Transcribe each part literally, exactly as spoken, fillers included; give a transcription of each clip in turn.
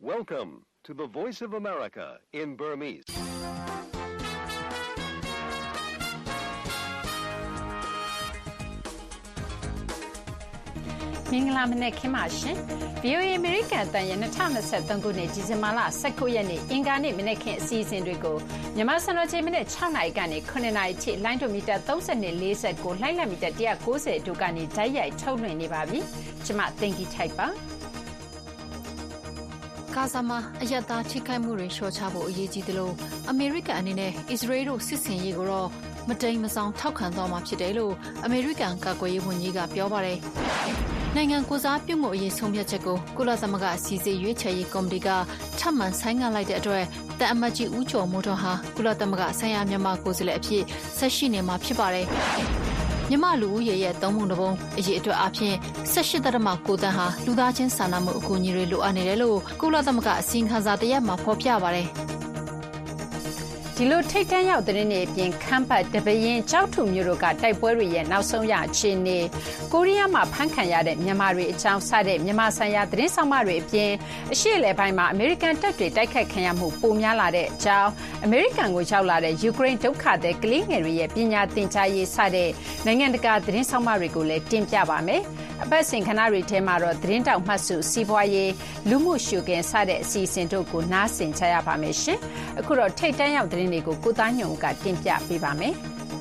Welcome to the Voice of America in Burmese. ။မင်္ဂလာမနက်ခင်းပါရှင်။ဗီအိုအေ American အသံရဲ့၂၀၂၃ခုနှစ်ဒီဇင်ဘာလ၁၉ရက်နေ့အင်္ဂါနေ့မနက်ခင်းအစီအစဉ်တွေကိုမြန်မာစံတော်ချိန်မနက်၆နာရီကနေ၇နာရီထိလိုင်းဒိုမီတာ၃၂ ၄၉လိုင်းလံမီတာ၁၉၀တို့ကနေဓာတ်ရိုက်ထုတ်လွှင့်နေပါပြီ။ကျွန်မသိင်္ဂီထိုက်ပါ။ဂါဇာမှာအရပ်သားထိခိုက်မှုတွေလျှော့ချဖို့အရေးကြီးသလိုအမေရိကန်အနေနဲ့အစ္စရေးတို့စစ်ဆင်ရေးကိုတော့မတိမ်မဆောင်ထောက်ခံသွားမှာဖြစ်တယ်လို့အမေရိကန်ကာကွယ်ရေးဝန်ကြီးကပြောပါတယ်။နိုင်ငံကိုစားပြုမှုအရေးဆုံးဖြတ်ချက်ကိုကုလသမဂ္ဂအစည်းအဝေးရွေးချယ်ရေးကော်မတီကထပ်မံဆိုင်းငံ့လိုက်တဲ့အတွက်တန်အမတ်ကြီးဦးကျော်မိုးထွန်းဟာကုလသမဂ္ဂဆိုင်ရာမြန်မာကိုယ်စားလှယ်အဖြစ်ဆက်ရှိနေမှာဖြစ်ပါတယ်။မြန်မာလူဦးရေရဲ့သုံးပုံတစ်ပုံအရေးအတွက်အပြင်၁၈ဒသမ၉တန်းဟာလူသားချင်းစာနာမှုအကူအညီတွေလိုအပ်နေတယ်လို့ကုလသမဂ္ဂအစည်းအဝေးခန်းစာတရက်မှာဖော်ပြပါတယ်။ဒီလိုထိတ်တန့်ရောက်တဲ့နေ့အပြင်ခမ်းပတ်တပရင်ကြောက်ထုမျိုးတို့ကတိုက်ပွဲတွေရဲ့နောက်ဆုံးရအခြေအနေကိုရီးယားမှာဖမ်းခံရတဲ့မြန်မာတွေအကြောင်းစတဲ့မြန်မာဆိုင်ရာသတင်းဆောင်မတွေအပြင်အရှေ့အလယ်ပိုင်းမှာအမေရိကန်တပ်တွေတိုက်ခိုက်ခံရမှုပိုများလာတဲ့အကြောင်းအမေရိကန်ကိုရောက်လာတဲ့ယူကရိန်းဒုက္ခသည်ကလေးငယ်တွေရဲ့ပညာသင်ကြားရေးစတဲ့နိုင်ငံတကာသတင်းဆောင်မတွေကိုလည်းတင်ပြပါမယ်။အပတ်စဉ်ခဏတွေထဲမှာတော့သတင်းတောက်မှတ်စုစီးပွားရေးလူမှုရှုခင်းစတဲ့အစီအစဉ်တို့ကိုနားဆင်ကြရပါမယ်ရှင်။အခုတော့ထိတ်တန့်ရောက်သတင်းတွေကိုကိုသားညုံကတင်ပြပေးပါမယ်။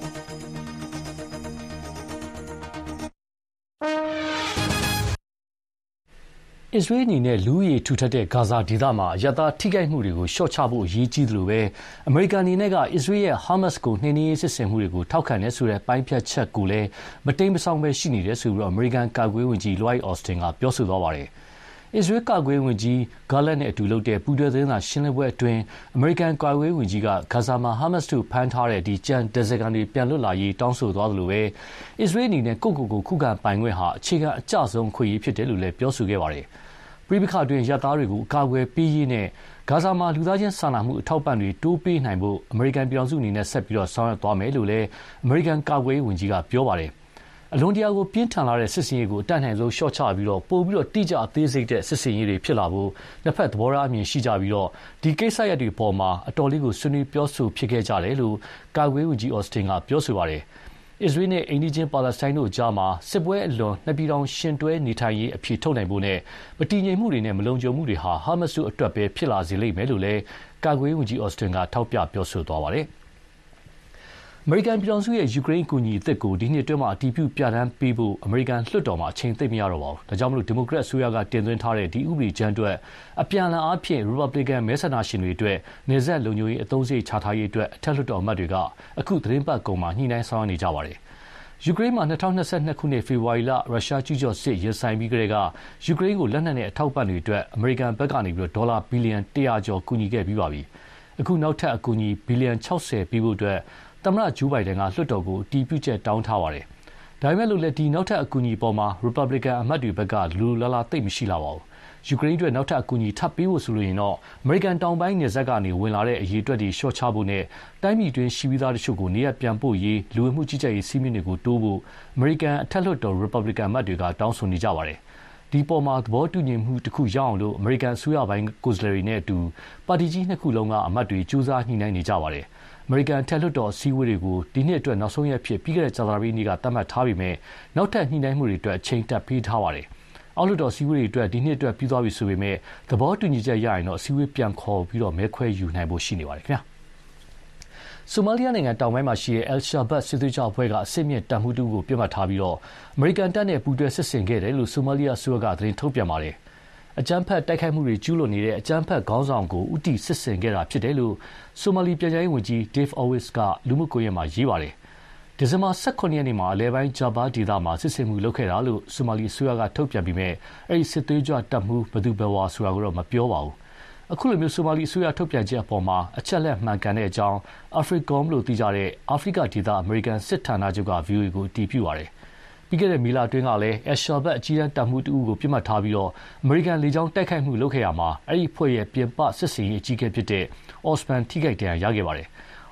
အစ္စရေးအနေနဲ့လူဦးရေထူထပ်တဲ့ဂါဇာဒေသမှာအရပ်သားထိခိုက်မှုတွေကိုလျှော့ချဖို့အရေးကြီးသလိုပဲအမေရိကန်အနေနဲ့ကအစ္စရေးရဲ့ဟာမတ်စ်ကိုနှိမ်နင်းရေးစစ်ဆင်မှုတွေကိုထောက်ခံတဲ့ဆိုတဲ့ပိုင်းဖြတ်ချက်ကိုလည်းမတိမ်မဆောင်ပဲရှိနေတယ်ဆိုပြီးတော့အမေရိကန်ကာကွယ်ရေးဝန်ကြီး Lloyd Austin ကပြောဆိုသွားပါတယ်။အစ္စရေးကာကွယ်ရေးဝန်ကြီးဂါလက်နဲ့အတူလုပ်တဲ့ပူးတွဲသတင်းစာရှင်းလင်းပွဲအတွင်းအမေရိကန်ကာကွယ်ရေးဝန်ကြီးကဂါဇာမှာဟာမတ်စ်တို့ဖမ်းထားတဲ့ဒီကြံဒဇယ်ကန်တွေပြန်လွတ်လာရေးတောင်းဆိုသွားသလိုပဲအစ္စရေးအနေနဲ့ကိုယ့်ကိုယ်ကိုခုခံပိုင်ခွင့်ဟာအခြေခံအကျဆုံးခွင့်ရဖြစ်တယ်လို့လည်းပြောဆိုခဲ့ပါတယ်။ပြည်ပခါတွင်ရပ်သားတွေကိုအကာအကွယ်ပေးရေးနဲ့ဂါဇာမှာလူသားချင်းစာနာမှုအထောက်ပံ့တွေတိုးပေးနိုင်ဖို့အမေရိကန်ပြည်ထောင်စုအနေနဲ့ဆက်ပြီးတော့ဆောင်ရွက်သွားမယ်လို့လည်းအမေရိကန်ကာကွယ်ရေးဝန်ကြီးကပြောပါတယ်။အလွန်တရာကိုပြင်းထန်လာတဲ့စစ်စင်ရေးကိုအတတ်နိုင်ဆုံးလျှော့ချပြီးတော့ပို့ပြီးတော့တိကျအသေးစိတ်တဲ့စစ်စင်ရေးတွေဖြစ်လာဖို့နှစ်ဖက်သဘောထားအမြင်ရှိကြပြီးတော့ဒီကိစ္စရပ်တွေပေါ်မှာအတော်လေးကိုဆွေးနွေးပြောဆိုဖြစ်ခဲ့ကြတယ်လို့ကာကွယ်ရေးဝန်ကြီးအော်စတင်ကပြောဆိုပါတယ်။အစ္စရေးနဲ့အိန္ဒိချင်းပါလက်စတိုင်းတို့ကြားမှာစစ်ပွဲအလွန်နှစ်ပြည်ထောင်ရှင်တွဲနေထိုင်ရေးအဖြစ်ထုတ်နိုင်ဖို့နဲ့မတည်ငြိမ်မှုတွေနဲ့မလုံခြုံမှုတွေဟာဟာမတ်စ်တို့အတွက်ပဲဖြစ်လာစေလိမ့်မယ်လို့လည်းကာကွယ်ရေးဝန်ကြီးအော်စတင်ကထောက်ပြပြောဆိုသွားပါတယ်။အမေရိကန်ပြည်ထောင်စုရဲ့ယူကရိန်းအကူအညီအသစ်ကိုဒီနှစ်အတွင်းမှာအတည်ပြုပြဋ္ဌာန်းပေးဖို့အမေရိကန်လွှတ်တော်မှာအချိန်သိပ်မရတော့ပါဘူး။ဒါကြောင့်မလို့ဒီမိုကရက်အစိုးရကတင်သွင်းထားတဲ့ဒီဥပဒေကြမ်းအတွက်အပြန်အလှန်အားဖြင့်ရီပတ်ဘလစ်ကန်မဲဆန္ဒရှင်တွေအတွက်နေဆက်လုံခြုံရေးအသုံးစရိတ်ချထားရေးအတွက်အထက်လွှတ်တော်အမတ်တွေကအခုသတင်းပတ်ကုန်မှာညှိနှိုင်းဆောင်ရွက်နေကြပါတယ်။ယူကရိန်းမှာ၂၀၂၂ခုနှစ်ဖေဖော်ဝါရီလရုရှားကျူးကျော်စစ်ရင်ဆိုင်ပြီးကတည်းကယူကရိန်းကိုလက်နက်နဲ့အထောက်ပံ့တွေအတွက်အမေရိကန်ဘက်ကနေပြီးတော့ဒေါ်လာဘီလီယံ၁၀၀ကျော်ကူညီခဲ့ပြီးပါပြီ။အခုနောက်ထပ်အကူအညီဘီလီယံ၆၀ပေးဖို့အတွက်သမ္မတဂျိုးဘိုင်ဒန်ကလွှတ်တော်ကိုအတည်ပြုချက်တောင်းထားပါတယ်။ဒါပေမဲ့လို့လည်းဒီနောက်ထပ်အကူအညီပေါ်မှာရီပတ်ဘလစ်ကန်အမတ်တွေဘက်ကလူလာလာသိပ်မရှိလာပါဘူး။ယူကရိန်းအတွက်နောက်ထပ်အကူအညီထပ်ပေးဖို့ဆိုလို့ရင်တော့အမေရိကန်တောင်ပိုင်းနယ်စပ်ကနေဝင်လာတဲ့အရေးအတွက်တွေလျှော့ချဖို့နဲ့တိုင်းပြည်တွင်းရှိပြီးသားတချို့ကိုနေရာပြန်ပို့ရေးလူဝင်မှုကြီးကြပ်ရေးစည်းမျဉ်းတွေကိုတိုးဖို့အမေရိကန်အထက်လွှတ်တော်ရီပတ်ဘလစ်ကန်အမတ်တွေကတောင်းဆိုနေကြပါတယ်။ဒီပေါ်မှာသဘောတူညီမှုတစ်ခုရအောင်လို့အမေရိကန်အစိုးရပိုင်းကိုယ်စားလှယ်တွေနဲ့အတူပါတီကြီးနှစ်ခုလုံးကအမတ်တွေကြိုးစားညှိနှိုင်းနေကြပါတယ်။အမေရိကန်ထက်လွှတ်တော်အစည်းအဝေးတွေကိုဒီနှစ်အတွက်နောက်ဆုံးရက်ဖြစ်ပြီးခဲ့တဲ့ကြာသပတေးနေ့ကသတ်မှတ်ထားပြီးမြဲနောက်ထပ်ညှိနှိုင်းမှုတွေအတွက်အချိန်တက်ပေးထားပါတယ်။အောက်လွှတ်တော်အစည်းအဝေးတွေအတွက်ဒီနှစ်အတွက်ပြီးသွားပြီဆိုပေမဲ့သဘောတူညီချက်ရရင်တော့အစည်းအဝေးပြန်ခေါ်ပြီးတော့မဲခွဲယူနိုင်ဖို့ရှိနေပါတယ်ခင်ဗျာ။ဆိုမာလီယာနိုင်ငံတောင်ပိုင်းမှာရှိတဲ့ El Shabab စစ်သွေးကြွအဖွဲ့ကအစစ်မြစ်တပ်မှုတူကိုပြစ်မှတ်ထားပြီးတော့အမေရိကန်တပ်နဲ့ပူးတွဲစစ်ဆင်ခဲ့တယ်လို့ဆိုမာလီယာအစိုးရကသတင်းထုတ်ပြန်ပါတယ်။အကြမ်းဖက်တိုက်ခိုက်မှုတွေကျူးလွန်နေတဲ့အကြမ်းဖက်ခေါင်းဆောင်ကိုဥတီစစ်ဆင်ခဲ့တာဖြစ်တယ်လို့ဆိုမာလီပြည်ထောင်ရေးဝန်ကြီး Dave Owais ကလူမှုကွန်ရက်မှာရေးပါတယ်။ဒီဇင်ဘာ၁၇ရက်နေ့မှာအလဲပိုင်းဂျာဘာဒေသမှာစစ်ဆင်မှုလုပ်ခဲ့တာလို့ဆိုမာလီအစိုးရကထုတ်ပြန်ပြီးမြဲအဲဒီစစ်သွေးကြွတပ်မှုဘသူဘဝဆိုတာကိုတော့မပြောပါဘူး။အခုလိုမျိုးဆိုမာလီအစိုးရထုတ်ပြန်ချက်အပေါ်မှာအချက်လက်မှန်ကန်တဲ့အကြောင်းအာဖရိကောလို့သိကြတဲ့အာဖရိကဒေသအမေရိကန်စစ်ဌာနချုပ်က ဗွီအိုအေကိုအတည်ပြုပါတယ်။ပြီးခဲ့တဲ့မေလအတွင်းကလည်းအယ်ရှာဘတ်အကြီးတန်းတပ်မှုတဦးကိုပြစ်မှတ်ထားပြီးတော့အမေရိကန်လေကြောင်းတိုက်ခိုက်မှုလုပ်ခဲ့ရမှာအဲ့ဒီဖွဲ့ရဲ့ပြင်ပစစ်စင်ရေးအကြီးအကဲဖြစ်တဲ့အော့စမန်ထိခိုက်ဒဏ်ရာရခဲ့ပါတယ်။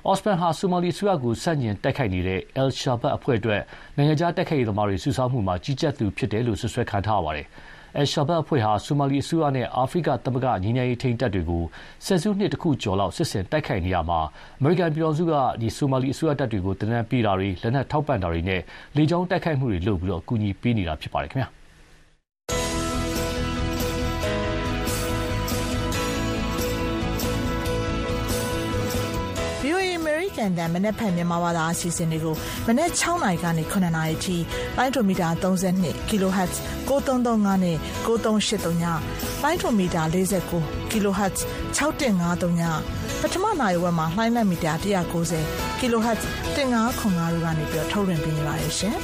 အော့စပန်ဟာဆိုမာလီအစိုးရကိုဆန့်ကျင်တိုက်ခိုက်နေတဲ့ El Shabab အဖွဲ့အတွက်နိုင်ငံခြားတိုက်ခိုက်ရေးသမားတွေစုဆောင်းမှုမှာကြီးကြပ်သူဖြစ်တယ်လို့ဆွဆွဲခံထားရပါတယ်။ El Shabab အဖွဲ့ဟာဆိုမာလီအစိုးရနဲ့အာဖရိကသမဂ္ဂညီညာရေးထိန်းတပ်တွေကိုဆယ်စုနှစ်တစ်ခုကျော်လောက်စစ်ဆင်တိုက်ခိုက်နေရမှာအမေရိကန်ပြည်ထောင်စုကဒီဆိုမာလီအစိုးရတပ်တွေကိုတနက်ပေးတာတွေလက်နက်ထောက်ပံ့တာတွေနဲ့လေကြောင်းတိုက်ခိုက်မှုတွေလုပ်ပြီးတော့အကူအညီပေးနေတာဖြစ်ပါတယ်ခင်ဗျာ။ကန်တန်မနေ့ဖက်မြန်မာဘာသာအစီအစဉ်တွေကိုမနေ့၆နာရီကနေခုနှစ်နာရီထိလိုင်းဒိုမီတာသုံး၂ kHz ကိုသုံးသုံးငါနဲ့ကိုသုံးရှစ်သုံးညလိုင်းဒိုမီတာ၄၉ kHz ၆၁၅သုံးညပထမနာရီဝက်မှာလိုင်းလက်မီတာ၁၉၀ kHz ၁၅ခု၅တို့ကနေပြီးထုတ်လွှင့်ပေးနေပါတယ်ရှင်။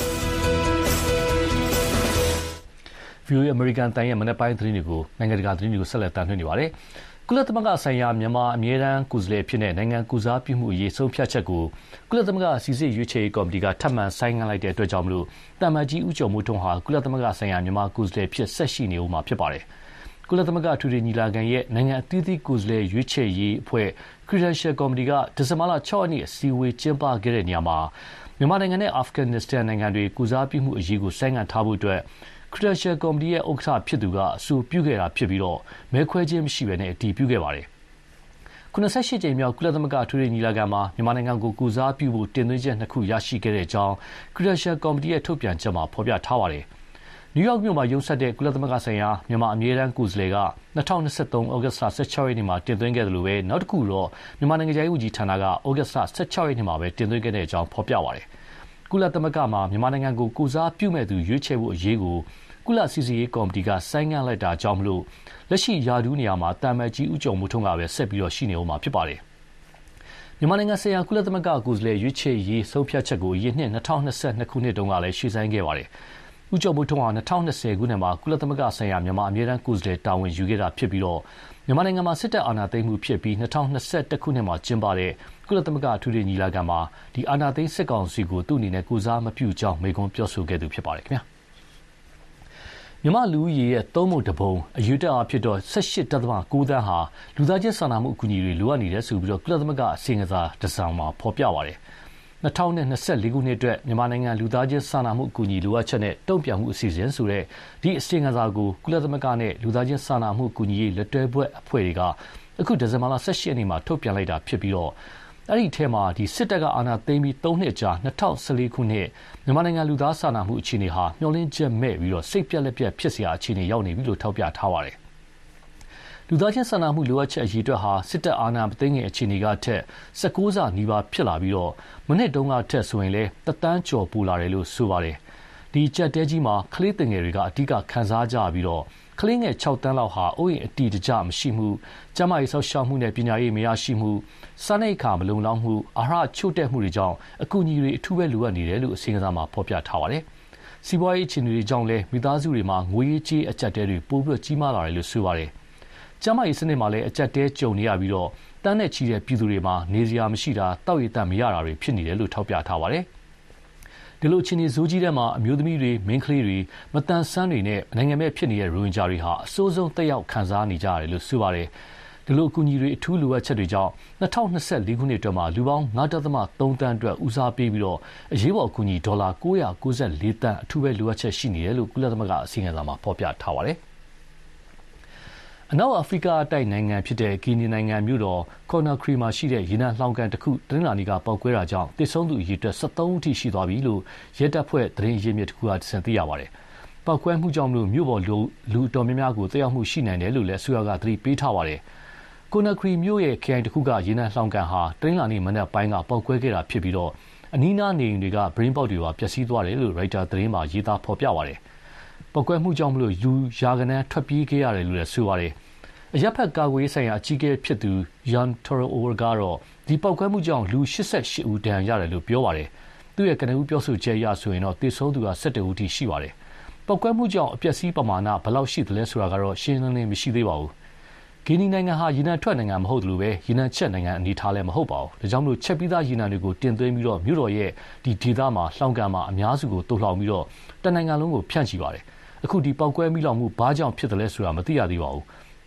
ဗီအိုအေ American တန်ရဲ့မနေ့ပိုင်းသတင်းတွေကိုနိုင်ငံတကာသတင်းတွေကိုဆက်လက်တင်ပြနေပါတယ်။ကုလသမဂ္ဂဆိုင်ရာမြန်မာအမြဲတမ်းကိုယ်စားလှယ်ဖြစ်တဲ့နိုင်ငံကူစားပြုမှုအရေးဆုံးဖြတ်ချက်ကိုကုလသမဂ္ဂစီစစ်ရွေးချယ်ရေးကော်မတီကထပ်မံဆိုင်းငံ့လိုက်တဲ့အတွက်ကြောင့်မလို့တမန်ကြီးဦးကျော်မိုးထွန်းဟာကုလသမဂ္ဂဆိုင်ရာမြန်မာကိုယ်စားလှယ်ဖြစ်ဆက်ရှိနေဦးမှာဖြစ်ပါတယ်။ကုလသမဂ္ဂထူးထူးညီလာခံရဲ့နိုင်ငံအသီးသီးကိုယ်စားလှယ်ရွေးချယ်ရေးအဖွဲ့ Credential Committee ကဒီဇင်ဘာလ၆ရက်နေ့အစည်းအဝေးကျင်းပခဲ့တဲ့နေရာမှာမြန်မာနိုင်ငံနဲ့အာဖဂန်နစ္စတန်နိုင်ငံတွေကူစားပြုမှုအရေးကိုဆိုင်းငံ့ထားဖို့အတွက်Credential Committee ရဲ့ဥက္ကဋ္ဌဖြစ်သူကအဆိုပြုခဲ့တာဖြစ်ပြီးတော့မဲခွဲခြင်းမရှိဘဲနဲ့အတည်ပြုခဲ့ပါတယ်။ခုနစ်ဆယ့်ရှစ်ကြိမ်မြောက်ကုလသမဂ္ဂထွေထွေညီလာခံမှာမြန်မာနိုင်ငံကိုကူစားပြုဖို့တင်သွင်းချက်နှစ်ခုရရှိခဲ့တဲ့အကြောင်း Credential Committee ရဲ့ထုတ်ပြန်ချက်မှာဖော်ပြထားပါတယ်။နယူးယောက်မြို့မှာရုံးဆက်တဲ့ကုလသမဂ္ဂဆိုင်ရာမြန်မာအမြဲတမ်းကိုယ်စားလှယ်က၂၀၂၃ဩဂတ်စ်လ၁၆ရက်နေ့မှာတင်သွင်းခဲ့တယ်လို့ပဲနောက်တစ်ခုတော့မြန်မာနိုင်ငံခြားရေးဝန်ကြီးဌာနကဩဂတ်စ်လ၁၆ရက်နေ့မှာပဲတင်သွင်းခဲ့တဲ့အကြောင်းဖော်ပြပါတယ်။ကုလသမဂ္ဂမှာမြန်မာနိုင်ငံကိုကူစားပြုမဲ့သူရွေးချယ်ဖို့အရေးကိုကုလစီစီရေးကော်မတီကဆိုင်းငံ့လိုက်တာကြောင့်မလို့လက်ရှိယာဒူးနေရာမှာတာမန်ကြီးဦးကျော်မိုးထွန်းကပဲဆက်ပြီးတော့ရှိနေအောင်မှာဖြစ်ပါတယ်။မြန်မာနိုင်ငံဆိုင်ရာကုလသမဂ္ဂကိုယ်စားလှယ်ရွေးချယ်ရေးဆုံးဖြတ်ချက်ကိုယင်းနှစ်၂၀၂၂ခုနှစ်တုန်းကလည်းရှေ့ဆိုင်ခဲ့ပါတယ်။ဦးကျော်မိုးထွန်းဟာ၂၀၂၀ခုနှစ်မှာကုလသမဂ္ဂဆိုင်ရာမြန်မာအမြဲတမ်းကိုယ်စားလှယ်တာဝန်ယူခဲ့တာဖြစ်ပြီးတော့မြန်မာနိုင်ငံမှာစစ်တပ်အာဏာသိမ်းမှုဖြစ်ပြီး၂၀၂၁ခုနှစ်မှာကျင်းပတဲ့ကုလသမဂ္ဂထူးထူးညီလာခံမှာဒီအာဏာသိမ်းစစ်ကောင်စီကိုသူ့အနေနဲ့ကိုစားမပြုကြောင်းမိန့်ခွန်းပြောဆိုခဲ့သူဖြစ်ပါတယ်ခင်ဗျာ။မြန်မာလူဦးရေရဲ့သုံးပုံတစ်ပုံအယူတက်အားဖြစ်တော့၁၈ဒသမ၉သန်းဟာလူသားချင်းစာနာမှုအကူအညီတွေလိုအပ်နေတယ်ဆိုပြီးတော့ကုလသမဂ္ဂအစီရင်ခံစာတစ်စောင်မှာဖော်ပြပါတယ်။၂၀၂၄ခုနှစ်အတွက်မြန်မာနိုင်ငံလူသားချင်းစာနာမှုအကူအညီလိုအပ်ချက်နဲ့တုံ့ပြန်မှုအစီအစဉ်ဆိုတဲ့ဒီအစီရင်ခံစာကိုကုလသမဂ္ဂနဲ့လူသားချင်းစာနာမှုအကူအညီရေးလက်တွဲဘက်အဖွဲ့တွေကအခုဒီဇင်ဘာလ၁၈ရက်နေ့မှာထုတ်ပြန်လိုက်တာဖြစ်ပြီးတော့အဲ့ဒီထဲမှာဒီစစ်တပ်ကအာဏာသိမ်းပြီး၃နှစ်ကြာ၂၀၁၄ခုနှစ်မြန်မာနိုင်ငံလူသားစာနာမှုအခြေအနေဟာမျှော်လင့်ချက်မဲ့ပြီးတော့စိတ်ပြက်လက်ပြက်ဖြစ်စရာအခြေအနေရောက်နေပြီလို့ထောက်ပြထားပါတယ်။လူသားချင်းစာနာမှုလိုအပ်ချက်အရေးအတွက်ဟာစစ်တပ်အာဏာမသိမ်းခင်အခြေအနေကထက်၁၉ဆနီးပါးဖြစ်လာပြီးတော့မနစ်တုန်းကထက်ဆိုရင်လည်းတသန်းကျော်ပိုလာတယ်လို့ဆိုပါတယ်။ဒီကြက်တဲကြီးမှာကလေးငယ်တွေကအဓိကခံစားကြပြီးတော့ကလေးငယ်၆တန်းလောက်ဟာအိုးအိမ်အတီတကျမရှိမှုကျန်းမာရေးဆောက်ရှောက်မှုနဲ့ပညာရေးမရရှိမှုစားနပ်ရိက္ခာမလုံလောက်မှုအာဟာရချို့တဲ့မှုတွေကြောင့်အကူအညီတွေအထူးပဲလိုအပ်နေတယ်လို့အစီရင်ခံစာမှာဖော်ပြထားပါတယ်။စီးပွားရေးအခြေအနေတွေကြောင့်လည်းမိသားစုတွေမှာငွေရေးကြေးအကျပ်တဲတွေပိုပြီးကြီးမားလာတယ်လို့ဆိုပါတယ်။ကျန်းမာရေးစနစ်မှာလည်းအကျပ်တဲကြုံနေရပြီးတော့တန်းနဲ့ချီတဲ့ပြည်သူတွေမှာနေစရာမရှိတာတောက်ရည်တန့်မရတာတွေဖြစ်နေတယ်လို့ထောက်ပြထားပါတယ်။ဒီလိုအခြေအနေဇိုးကြီးထဲမှာအမျိုးသမီးတွေမိန်းကလေးတွေမတန်ဆန်းတွေနဲ့နိုင်ငံမဲ့ဖြစ်နေတဲ့ရိုဟင်ဂျာတွေဟာအဆိုးဆုံးတက်ရောက်ခံစားနေကြရတယ်လို့ဆိုပါတယ်။ဒီလိုအကူအညီတွေအထူးလိုအပ်ချက်တွေကြောင့်၂၀၂၄ခုနှစ်အတွင်းမှာလူပေါင်း၅ဒသမ၃သန်းအတွက်ဦးစားပေးပြီးတော့အရေးပေါ်အကူအညီဒေါ်လာ၉၉၄သန်းအထူးပဲလိုအပ်ချက်ရှိနေတယ်လို့ကုလသမဂ္ဂအစီရင်ခံစာမှာဖော်ပြထားပါတယ်။အနောက်အာဖရိကတိုက်နိုင်ငံဖြစ်တဲ့ကီနီနိုင်ငံမြို့တော်ကော်နာခရီမှာရှိတဲ့ရေနံလှောင်ကန်တစ်ခုတနင်္လာနေ့ကပောက်ကွဲတာကြောင့်တိတ်ဆုံးသူအရေအတွက်၁၃ဦးထိရှိသွားပြီလို့ရဲတပ်ဖွဲ့သတင်းရင်းမြစ်တစ်ခုကသိရပါတယ်။ပောက်ကွဲမှုကြောင့်မြို့ပေါ်လူလူတော်များများကိုတက်ရောက်မှုရှိနိုင်တယ်လို့လည်းအစိုးရကသတိပေးထားပါတယ်။ကော်နာခရီမြို့ရဲ့ခရိုင်တစ်ခုကရေနံလှောင်ကန်ဟာတနင်္လာနေ့မနက်ပိုင်းကပောက်ကွဲခဲ့တာဖြစ်ပြီးတော့အနီးနားနေအိမ်တွေကဗရင်းပေါက်တွေပါပျက်စီးသွားတယ်လို့ရိုက်တာသတင်းမှာရေးသားဖော်ပြပါတယ်။ပောက်ကွဲမှုကြောင့်မလို့လူရာကနန်းထွက်ပြေးခဲ့ရတယ်လို့လည်းဆိုပါတယ်။အရပ်ဖက်ကာကွယ်ရေးဆိုင်ရာအကြီးအကဲဖြစ်သူ Jan Toroor ကတော့ဒီပောက်ကွဲမှုကြောင့်လူ၈၈ဦးဒဏ်ရာရတယ်လို့ပြောပါတယ်။သူ့ရဲ့ကနဦးပြောဆိုချက်အရဆိုရင်တော့သေဆုံးသူက၁၁ဦးထိရှိပါတယ်။ပောက်ကွဲမှုကြောင့်အပျက်စီးပမာဏဘယ်လောက်ရှိသလဲဆိုတာကတော့ရှင်းလင်းလင်းမရှိသေးပါဘူး။ဂီနီနိုင်ငံဟာရေနံထွက်နိုင်ငံမဟုတ်သလိုပဲရေနံချက်နိုင်ငံအနေထားလည်းမဟုတ်ပါဘူး။ဒါကြောင့်မလို့ချက်ပြီးသားရေနံတွေကိုတင်သွင်းပြီးတော့မြို့တော်ရဲ့ဒီဒေသမှာလှောင်ကန်မှာအများစုကိုတုတ်လှောင်ပြီးတော့တနိုင်ငံလုံးကိုဖြန့်ချီပါတယ်။အခုဒီပောက်ကွဲမိလောင်မှုဘာကြောင့်ဖြစ်တယ်လဲဆိုတာမသိရသေးပါဘူး။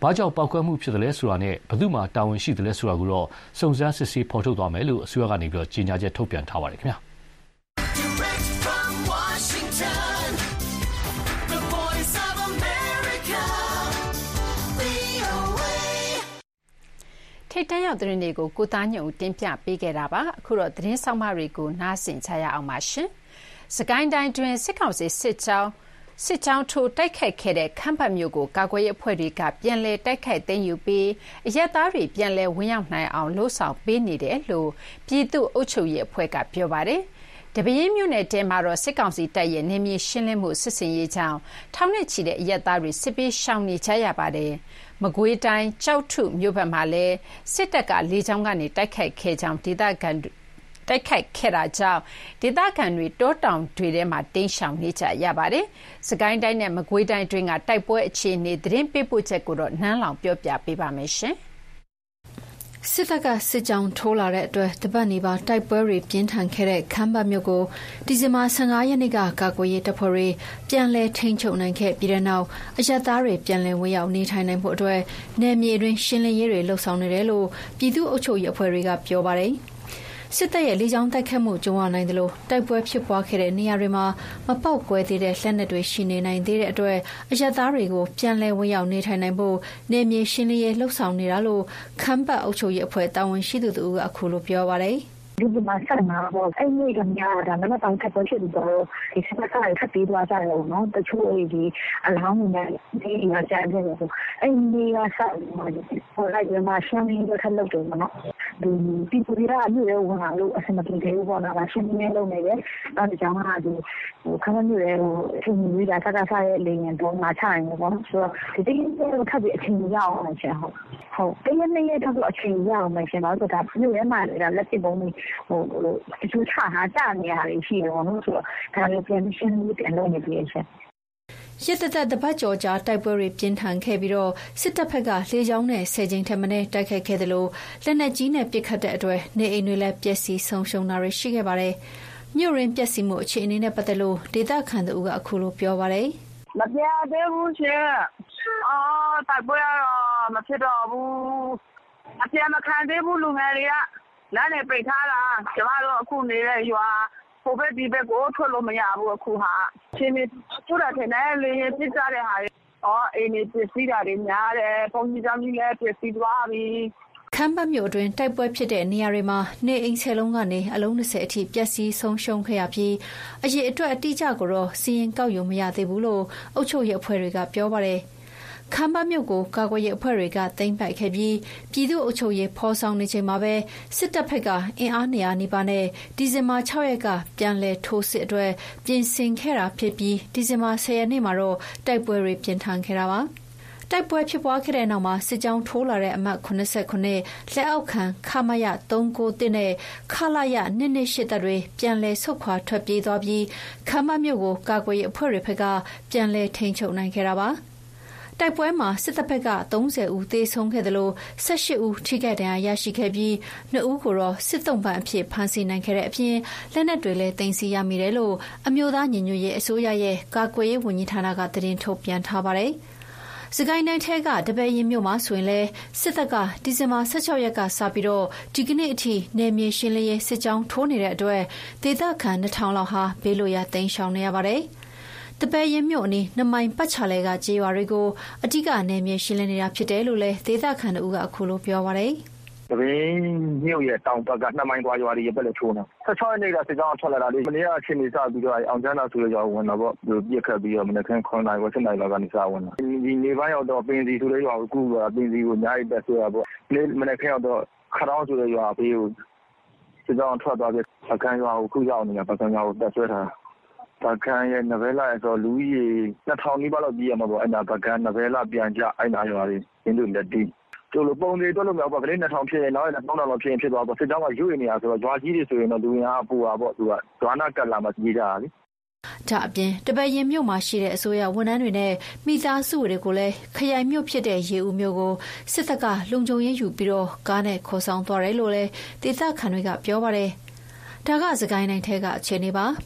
ဘာကြောင့်ပောက်ကွဲမှုဖြစ်တယ်လဲဆိုတာနဲ့ဘယ်သူမှတာဝန်ရှိတယ်လဲဆိုတာကိုတော့စုံစမ်းစစ်ဆေးဖော်ထုတ်သွားမယ်လို့အစိုးရကနေပြီးတော့ကြေညာချက်ထုတ်ပြန်ထားပါတယ်ခင်ဗျာထိတ်တန့်ရောက်သတင်းတွေကိုကိုသားညုံတင်ပြပေးခဲ့တာပါအခုတော့သတင်းဆောင်မတွေကိုနားဆင်ကြရအောင်ပါရှင်စကိုင်းတိုင်းတွင်စစ်ကောင်စီစစ်ကြောင်းစစ်ကြောင်းထိုးတိုက်ခိုက်ခဲ့တဲ့ခမ်းပတ်မြို့ကိုကာကွယ်ရေးအဖွဲ့တွေကပြန်လည်တိုက်ခိုက်သိမ်းယူပြီးအရက်သားတွေပြန်လည်ဝင်ရောက်နိုင်အောင်လှုံ့ဆော်ပေးနေတယ်လို့ပြည်သူ့အုပ်ချုပ်ရေးအဖွဲ့ကပြောပါတယ်တပင်းမြို့နယ်တဲမှာတော့စစ်ကောင်စီတပ်ရဲ့နေမြေရှင်းလင်းမှုစစ်စင်ရေးကြောင်းထောင်နဲ့ချီတဲ့အရက်သားတွေစစ်ပေးရှောင်နေကြရပါတယ်မကွေးတိုင်းကြောက်ထုမြို့ဘက်မှာလည်းစစ်တပ်ကလေကြောင်းကနေတိုက်ခိုက်ခဲ့ကြောင်းဒေသခံတိုက်ခိုက်ခဲ့တာကြောင့်ဒေသခံတွေတောတောင်တွေထဲမှာတိမ်းရှောင်နေကြရပါတယ်။စကိုင်းတိုင်းနဲ့မကွေးတိုင်းတွင်းကတိုက်ပွဲအခြေအနေသတင်းပေးပို့ချက်ကိုတော့နန်းလောင်ပြောပြပေးပါမယ်ရှင်။စစ်တပ်ကစစ်ကြောင်းထိုးလာတဲ့အတွက်တပတ်နေပါတိုက်ပွဲတွေပြင်းထန်ခဲ့တဲ့ခမ်းပတ်မြို့ကိုဒီဇင်ဘာဆယ့်ငါရက်နေ့ကကာကွယ်ရေးတပ်ဖွဲ့တွေပြန်လည်ထိန်းချုပ်နိုင်ခဲ့ပြီးတဲ့နောက်အရက်သားတွေပြန်လည်ဝင်ရောက်နေထိုင်နိုင်ဖို့အတွက်နယ်မြေတွင်ရှင်းလင်းရေးတွေလှုပ်ဆောင်နေတယ်လို့ပြည်သူ့အုပ်ချုပ်ရေးအဖွဲ့တွေကပြောပါတယ်။စစ်တပ်ရဲ့လေကြောင်းတိုက်ခတ်မှုကြုံရနိုင်တယ်လို့တိုက်ပွဲဖြစ်ပွားခဲ့တဲ့နေရာတွေမှာမပေါက်ကွဲသေးတဲ့လက်နက်တွေရှိနေနိုင်သေးတဲ့အတွက်အရက်သားတွေကိုပြန်လည်ဝင်ရောက်နေထိုင်နိုင်ဖို့နေမြေရှင်းလင်းရေးလှုပ်ဆောင်နေတာလို့ခမ်းပတ်အုပ်ချုပ်ရေးအဖွဲ့တာဝန်ရှိသူတို့ကအခုလိုပြောပါတယ်ဒီမှာဆက်မှာပေါ့အဲ့ဒီကများတာလည်းတောင်းထပ်ပေါ်ဖြစ်ပြီးတော့ဒီစပတ်ကလည်းထပ်ပြီးသွားကြတယ်နော်တချို့ဒီအလောင်းနဲ့ဒီရကြတယ်ဆိုအဲ့ဒီကဆက်မှာဟိုလိုက်မှာရှင်းပြီးတော့ထပ်လုပ်တယ်နော်ဒီဒီပူရီရာမျိုးရောဝင်လာလို့အစမပြေသေးဘူးပေါ့နော်ရှင်းနေလုံးနေတယ်အဲ့ဒါကြောင့်ဟာဒီဟိုခဏမျိုးရောအချိန်ကြီးတာဆက်ဆက်ရဲ့လေရင်တော့မှာချရင်ပေါ့နော်ဆိုတော့ဒီတိကျတော့ထပ်ပြီးအချိန်ရအောင်မယ်ရှင်ဟုတ်ဟုတ်တရက်နေ့ရက်တော့အချိန်ရအောင်မယ်ရှင်တော့ဒါမျိုးရဲမှာလည်းလက်ပြပုံးဟိုဒီလိုချာတာနေရာတွေရှိတယ်ပေါ့နော်ဆိုတော့ဒါလည်းပြန်ရှင်းပြီးပြန်လုပ်နေပြီရှင်ရတတတပတ်ကျော်ကြာတိုက်ပွဲတွေပြင်းထန်ခဲ့ပြီးတော့စစ်တပ်ဘက်ကလေကြောင်းနဲ့ဆယ်ကြိမ်ထက်မနည်းတိုက်ခိုက်ခဲ့တယ်လို့လက်နက်ကြီးနဲ့ပစ်ခတ်တဲ့အတွက်နေအိမ်တွေလည်းပျက်စီးဆုံးရှုံးတာတွေရှိခဲ့ပါတယ်။မြို့ရင်းပျက်စီးမှုအခြေအနေနဲ့ပတ်သက်လို့ဒေသခံတို့ကအခုလိုပြောပါတယ်။မပြသေးဘူးရှင်။အော်တိုက်ပွဲကတော့မဖြစ်တော့ဘူး။အပြတ်မခံသေးဘူးလူငယ်တွေကလမ်းနဲ့ပိတ်ထားတာကျမတို့အခုနေတဲ့ရွာဟိုဘက်ဒီဘက်ကိုထွက်လို့မရဘူးအခုဟာချင်းနေကျတာတဲ့နဲ့လေပြစ်ကြတဲ့ဟာအော်အိမ်နေပြစ်စီးတာတွေများတယ်ပုံကြီးကြောင်ကြီးလည်းပြစ်စီးသွားပြီခမ်းပတ်မြို့အတွင်းတိုက်ပွဲဖြစ်တဲ့နေရာတွေမှာနေအိမ်ဆယ်လုံးကနေအလုံး၂၀အထိပျက်စီးဆုံးရှုံးခဲ့ရပြီးအရေးအတွက်အတိအကျကိုတော့စီရင်ကောက်ယူမရသေးဘူးလို့အုပ်ချုပ်ရေးအဖွဲ့တွေကပြောပါတယ်ခမ်းပတ်မြို့ကိုကာကွယ်ရေးအဖွဲ့တွေကသိမ်းပိုက်ခဲ့ပြီးပြည်သူ့အုပ်ချုပ်ရေးဖော်ဆောင်နေချိန်မှာပဲစစ်တပ်ဘက်ကအင်အားနေရာနေပါနဲ့ဒီဇင်ဘာ၆ရက်ကပြန်လည်ထိုးစစ်အတွက်ပြင်ဆင်ခဲ့တာဖြစ်ပြီးဒီဇင်ဘာ၁၀ရက်နေ့မှာတော့တိုက်ပွဲတွေပြင်းထန်ခဲ့တာပါတိုက်ပွဲဖြစ်ပွားခဲ့တဲ့နောက်မှာစစ်ကြောင်းထိုးလာတဲ့အမှတ်၇၇လက်အောက်ခံခမရ၃၉၁နဲ့ခလာရ၂၂၈တပ်တွေပြန်လည်ဆုတ်ခွာထွက်ပြေးသွားပြီးခမ်းပတ်မြို့ကိုကာကွယ်ရေးအဖွဲ့တွေဘက်ကပြန်လည်ထိန်းချုပ်နိုင်ခဲ့တာပါတိုက်ပွဲမှာစစ်တပ်ဘက်က၃၀ဦးသေဆုံးခဲ့တယ်လို့၁၈ဦးထိခိုက်ဒဏ်ရာရရှိခဲ့ပြီးနှစ်ဦးကိုတော့စစ်တုံးပန်းအဖြစ်ဖမ်းဆီးနိုင်ခဲ့တဲ့အပြင်လက်နက်တွေလည်းသိမ်းဆည်းရမိတယ်လို့အမျိုးသားညီညွတ်ရေးအစိုးရရဲ့ကာကွယ်ရေးဝန်ကြီးဌာနကသတင်းထုတ်ပြန်ထားပါတယ်။စကိုင်းတိုင်းထဲကတပည့်ရင်မြို့မှာဆိုရင်လည်းစစ်တပ်ကဒီဇင်ဘာ၁၆ရက်ကစပြီးတော့ဒီကနေ့အထိနယ်မြေရှင်းလင်းရေးစစ်ကြောင်းထိုးနေတဲ့အတွက်ဒေသခံနှစ်ထောင်လောက်ဟာဘေးလွတ်ရာတိမ်းရှောင်နေရပါတယ်။တပည့်ရင်မြို့အနီးနမိုင်ပတ်ချလဲကကြေးရွာတွေကိုအဓိကနေမြေရှင်းလင်းနေတာဖြစ်တယ်လို့လည်းဒေသခံတို့ကအခုလိုပြောပါတယ်။တပင်းမြို့ရဲ့တောင်ဘက်ကနှစ်မိုင်သွားရွာတွေရဲ့ဘက်လည်းချိုးနေ။၁၆ရက်နေ့ကစစ်ကြောင်းထွက်လာတာလေမနေ့ကအချိန်ကြီးစပြီးတော့အောင်ချမ်းသာဆိုတဲ့ရွာဝင်တော့ပေါ့ပြစ်ခတ်ပြီးတော့မနေ့ကခွန်နိုင်ဝဆက်နိုင်လောက်ကနေစဝင်လာ။ဒီနေပိုင်းရောက်တော့ပင်စီဆိုတဲ့ရွာကိုကူကပင်စီကိုအများကြီးတက်ဆွဲတာပေါ့။နေ့မနေ့ကရောက်တော့ခရောင်းဆိုတဲ့ရွာဘေးကိုစစ်ကြောင်းထွက်သွားပြီးအခန်းရွာကိုခုရောက်နေတာပကံရွာကိုတက်ဆွဲထားပကံရဲ့နဗဲလာဆိုလူကြီးနှစ်ထောင်နီးပါးလောက်ကြီးရမှာပေါ့အဲ့ဒါပကံနဗဲလာပြန်ကြအဲ့နာရွာတွေရင်းတို့လက်တီးကျလို့ပုံတွေတွက်လို့မရဘူးကလေးနှစ်ထောင်ဖြစ်ရင်နောက်ရသုံးထောင်လောက်ဖြစ်ရင်ဖြစ်သွားပေါ့စစ်ကြောင်းကရွေ့နေရဆိုတော့ဂျွာကြီးတွေဆိုရင်တော့လူရင်းအားပူတာပေါ့သူကဂျွာနာကတ်လာမှကြီးကြတာလေဒါအပြင်တပည့်ရင်မြို့မှာရှိတဲ့အစိုးရဝန်ထမ်းတွေနဲ့မိသားစုတွေကိုလည်းခရိုင်မြို့ဖြစ်တဲ့ရေဦးမြို့ကိုစစ်တပ်ကလုံခြုံရေးယူပြီးတော့ကားနဲ့ခေါ်ဆောင်သွားတယ်လို့လည်းဒေသခံတွေကပြောပါတယ်ဒါကစကိုင်းတိုင်းထဲကအခြေအနေပါ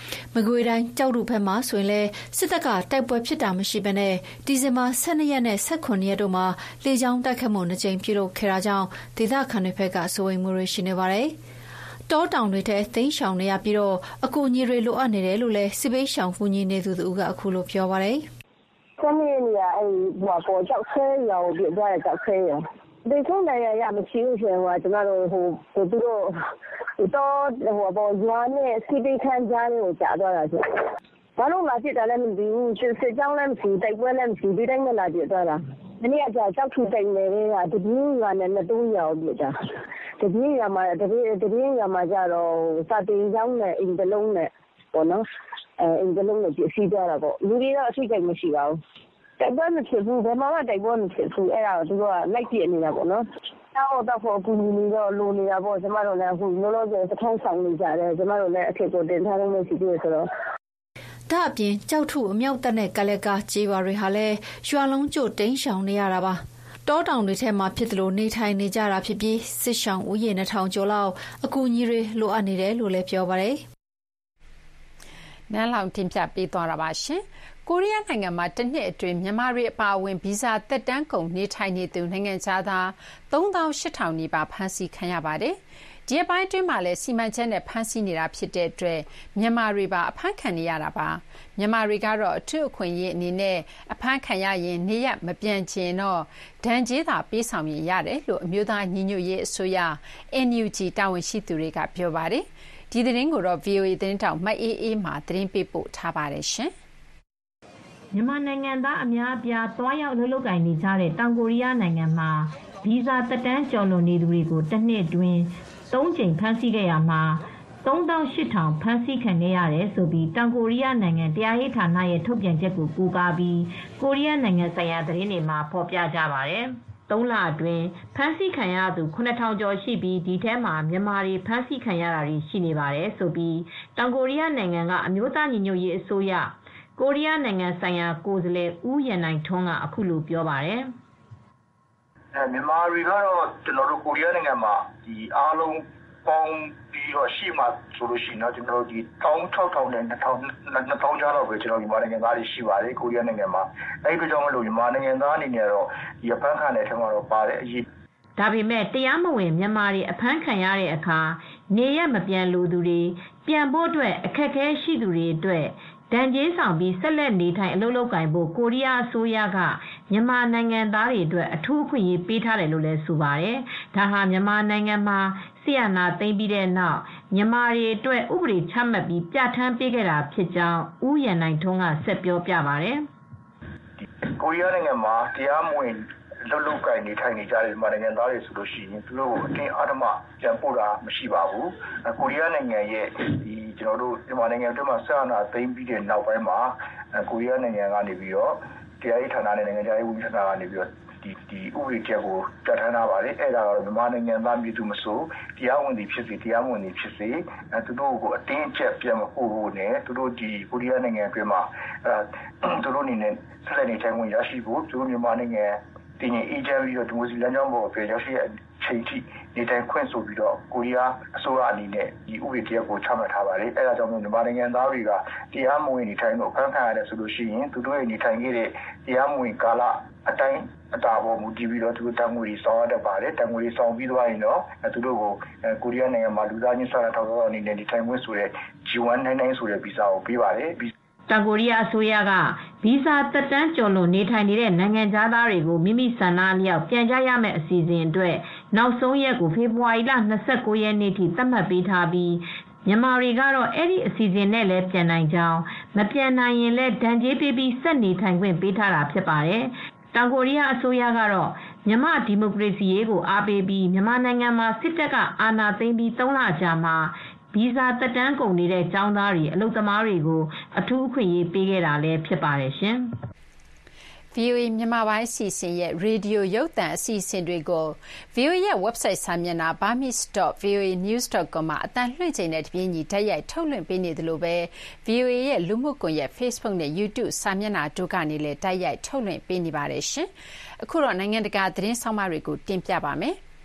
မကွေးတိုင်းကြောက်တူဘက်မှာဆိုရင်လည်းစစ်တပ်ကတိုက်ပွဲဖြစ်တာမရှိဘဲနဲ့ဒီဇင်ဘာ၁၂ရက်နဲ့၁၈ရက်တို့မှာလေကြောင်းတိုက်ခတ်မှုနှစ်ကြိမ်ပြုလုပ်ခဲ့တာကြောင့်ဒေသခံတွေဘက်ကစိုးရိမ်မှုတွေရှိနေပါတယ်။တောတောင်တွေထဲသိမ်းရှောင်နေရပြီးတော့အကူအညီတွေလိုအပ်နေတယ်လို့လည်းစစ်ဘေးရှောင်ကူညီနေသူတို့ကအခုလိုပြောပါတယ်။ဆက်နေရအဲ့ဟိုပေါ်ကြောက်ဆဲရောပြသွားတဲ့ကြောက်ဆဲရောဒီကုန်းနေရရမရှိဘူးရှင်ဟိုကျွန်တော်တို့ဟိုသူတို့တော့ဟိုပေါ်ရွာနဲ့စီပီခန်းကြားတွေကိုကြာသွားတာရှင်ဘာလို့လာဖြစ်တာလဲမသိဘူးစစ်ကြောင်းလည်းမရှိတိုက်ပွဲလည်းမရှိဒီတိုင်းနဲ့လာပြသွားတာဒီနေ့ကကြောက်ထူတိုင်နေတာတပြင်းရွာနဲ့နှစ်တုံးရွာကိုပြတာတပြင်းရွာမှာတပြင်းတပြင်းရွာမှာကြတော့စာတင်ကျောင်းနဲ့အင်တလုံးနဲ့ပေါ့နော်အဲအင်တလုံးနဲ့ပြစီသွားတာပေါ့လူတွေတော့အထိကိမရှိပါဘူးတိုက်ပွဲမဖြစ်ဘူးဘယ်မှာမှတိုက်ပွဲမဖြစ်ဘူးအဲ့ဒါတော့သူကလိုက်ပြနေတာပေါ့နော်တော့တော့အကူအညီတော့လိုနေတာပေါ့ကျမတို့လည်းအခုလောလောဆယ်သထုံးဆောင်နေကြတယ်ကျမတို့လည်းအထက်ကိုတင်ထားလို့မရှိသေးဘူးဆိုတော့ဒါအပြင်ကြောက်ထုအမြောက်တက်တဲ့ကလက်ကကြေးပါတွေဟာလည်းရွာလုံးကျို့တိမ်းရှောင်နေရတာပါတောတောင်တွေထဲမှာဖြစ်တယ်လို့နေထိုင်နေကြတာဖြစ်ပြီးစစ်ရှောင်ဦးရေနှစ်ထောင်ကျော်လောက်အကူအညီတွေလိုအပ်နေတယ်လို့လည်းပြောပါတယ်နန်းလောင်တင်ပြပေးသွားတာပါရှင်ကိုရီးယားနိုင်ငံမှာတစ်နှစ်အတွင်းမြန်မာတွေအပါအဝင်ဗီဇာသက်တမ်းကုန်နေထိုင်နေသူနိုင်ငံသားသုံးသောင်းရှစ်ထောင်နီးပါးဖမ်းဆီးခံရပါတယ်။ဒီအပိုင်းအတွင်းမှာလည်းစီမံချက်နဲ့ဖမ်းဆီးနေတာဖြစ်တဲ့အတွက်မြန်မာတွေပါအဖမ်းခံနေရတာပါ။မြန်မာတွေကတော့အထူးအခွင့်အရေးအနေနဲ့အဖမ်းခံရရင်နေရမပြန်ချင်တော့ဒဏ်ကြေးသာပေးဆောင်ရင်ရတယ်လို့အမျိုးသားညီညွတ်ရေးအစိုးရ အန် ယူ ဂျီ တာဝန်ရှိသူတွေကပြောပါတယ်။ဒီသတင်းကိုတော့ ဗွီအိုအေ သတင်းတောက်မအေးအေးမှသတင်းပေးပို့ထားပါတယ်ရှင်။မြန်မာနိုင်ငံသားအများအပြားတွားရောက်လှုပ်လှုပ်ကိုင်နေကြတဲ့တောင်ကိုရီးယားနိုင်ငံမှာဗီဇာသက်တမ်းကျော်လွန်နေသူတွေကိုတစ်နှစ်အတွင်းသုံးကြိမ်ဖမ်းဆီးခဲ့ရမှာသုံးသောင်းရှစ်ထောင်ဖမ်းဆီးခံခဲ့ရတယ်ဆိုပြီးတောင်ကိုရီးယားနိုင်ငံတရားရေးဌာနရဲ့ထုတ်ပြန်ချက်ကိုကိုးကားပြီးကိုရီးယားနိုင်ငံဆိုင်ရာသတင်းတွေမှာဖော်ပြကြပါတယ်။သုံးလအတွင်းဖမ်းဆီးခံရသူခုနှစ်ထောင်ကျော်ရှိပြီးဒီထဲမှာမြန်မာတွေဖမ်းဆီးခံရတာတွေရှိနေပါတယ်ဆိုပြီးတောင်ကိုရီးယားနိုင်ငံကအမျိုးသားညီညွတ်ရေးအစိုးရကိုရီးယားနိုင်ငံဆိုင်ရာကိုယ်စားလှယ်ဦးရန်နိုင်ထွန်းကအခုလိုပြောပါတယ်။အဲမြန်မာတွေကတော့ကျွန်တော်တို့ကိုရီးယားနိုင်ငံမှာဒီအားလုံးပေါင်းပြီးတော့ရှိမှဆိုလို့ရှိရင်တော့ကျွန်တော်တို့ဒီတစ်ထောင်ခြောက်ထောင်နဲ့နှစ်ထောင်နှစ်ထောင်ကျော်လောက်ပဲကျွန်တော်ဒီမြန်မာနိုင်ငံသားတွေရှိပါတယ်ကိုရီးယားနိုင်ငံမှာအဲဒီကြောင့်မလို့မြန်မာနိုင်ငံသားအနေနဲ့တော့ဒီအဖမ်းခံတဲ့အထက်မှာတော့ပါတဲ့အရေးဒါပေမဲ့တရားမဝင်မြန်မာတွေအဖမ်းခံရတဲ့အခါနေရမပြန်လို့သူတွေပြန်ဖို့အတွက်အခက်အခဲရှိသူတွေအတွက်ဒဏ်ကြေးဆောင်ပြီးဆက်လက်နေထိုင်အလုပ်လုပ်ကိုင်ဖို့ကိုရီးယားအစိုးရကမြန်မာနိုင်ငံသားတွေအတွက်အထူးအခွင့်အရေးပေးထားတယ်လို့လည်းဆိုပါတယ်။ဒါဟာမြန်မာနိုင်ငံမှာဆီယနာသိမ်းပြီးတဲ့နောက်မြန်မာတွေအတွက်ဥပဒေချမှတ်ပြီးပြဋ္ဌာန်းပေးခဲ့တာဖြစ်ကြောင်းဦးရန်နိုင်ထွန်းကဆက်ပြောပြပါတယ်။ကိုရီးယားနိုင်ငံမှာတရားမဝင်လှုပ်လှုပ်ကိုင်နေထိုင်နေကြတဲ့မြန်မာနိုင်ငံသားတွေဆိုလို့ရှိရင်သူတို့ကိုအတင်းအဓမ္မပြန်ပို့တာမရှိပါဘူး။ကိုရီးယားနိုင်ငံရဲ့ဒီကျွန်တော်တို့မြန်မာနိုင်ငံအတွင်းမှာဆက်အနာသိမ်းပြီးတဲ့နောက်ပိုင်းမှာကိုရီးယားနိုင်ငံကနေပြီးတော့တရားရေးဌာနနဲ့နိုင်ငံခြားရေးဝန်ကြီးဌာနကနေပြီးတော့ဒီဒီဥပဒေချက်ကိုပြဋ္ဌာန်းထားပါတယ်အဲ့ဒါကတော့မြန်မာနိုင်ငံသားပြည်သူမဆိုတရားဝင်သည်ဖြစ်စေတရားမဝင်သည်ဖြစ်စေအဲသူတို့ကိုအတင်းအကျပ်ပြန်မပို့ဖို့နဲ့သူတို့ဒီကိုရီးယားနိုင်ငံအတွင်းမှာအဲသူတို့အနေနဲ့ဆက်လက်နေထိုင်ဝင်ရရှိဖို့သူတို့မြန်မာနိုင်ငံတည်ငြိမ်အေးချမ်းပြီးတော့ဒီမိုကရေစီလမ်းကြောင်းပေါ်ပြန်ရောက်ရှိတဲ့ချိန်ထိနေထိုင်ခွင့်ဆိုပြီးတော့ကိုရီးယားအစိုးရအနေနဲ့ဒီဥပဒေတရားကိုချမှတ်ထားပါတယ်အဲဒါကြောင့်မြန်မာနိုင်ငံသားတွေကတရားမဝင်နေထိုင်လို့ဖမ်းခံရတယ်ဆိုလို့ရှိရင်သူတို့ရဲ့နေထိုင်ခဲ့တဲ့တရားမဝင်ကာလအတိုင်းအတာပေါ်မူတည်ပြီးတော့သူတို့တန်ငွေဆောင်ရတတ်ပါတယ်တန်ငွေဆောင်ပြီးသွားရင်တော့သူတို့ကိုကိုရီးယားနိုင်ငံမှာလူသားချင်းစာနာထောက်ထားအနေနဲ့နေထိုင်ခွင့်ဆိုတဲ့ ဂျီ one ninety-nine ဆိုတဲ့ဗီဇာကိုပေးပါတယ်တောင်ကိုရီးယားအစိုးရကဗီဇာသက်တမ်းကျော်လွန်နေထိုင်နေတဲ့နိုင်ငံသားတွေကိုမိမိဆန္ဒအလျောက်ပြန်ကြရမယ့်အစီအစဉ်အတွက်နောက်ဆုံးရက်ကိုဖေဖော်ဝါရီလ၂၉ရက်နေ့ထိသတ်မှတ်ပေးထားပြီးမြန်မာတွေကတော့အဲ့ဒီအစီအစဉ်နဲ့လည်းပြန်နိုင်ကြောင်းမပြန်နိုင်ရင်လည်းဒဏ်ကြေးပေးပြီးဆက်နေထိုင်ခွင့်ပေးထားတာဖြစ်ပါတယ်။တောင်ကိုရီးယားအစိုးရကတော့မြန်မာဒီမိုကရေစီရေးကိုအားပေးပြီးမြန်မာနိုင်ငံမှာစစ်တပ်ကအာဏာသိမ်းပြီးသုံးလကြာမှာဗီဇာသက်တမ်းကုန်နေတဲ့ကျောင်းသားတွေအလုပ်သမားတွေကိုအထူးအခွင့်အရေးပေးခဲ့တာလည်းဖြစ်ပါတယ်ရှင်။ ဗွီအိုအေမြန်မာပိုင်းအစီအစဉ်ရဲ့ရေဒီယိုရုပ်သံအစီအစဉ်တွေကို ဗွီအိုအေ ရဲ့ website စာမျက်နှာ burmese dot v o a news dot com မှာအသံလွှင့်ချိန်နဲ့တပြေးညီတိုက်ရိုက်ထုတ်လွှင့်ပေးနေသလိုပဲ ဗွီအိုအေ ရဲ့လူမှုကွန်ရက် Facebook နဲ့ YouTube စာမျက်နှာတို့ကနေလည်းတိုက်ရိုက်ထုတ်လွှင့်ပေးနေပါတယ်ရှင်။အခုတော့နိုင်ငံတကာသတင်းဆောင်မတွေကိုတင်ပြပါမယ်။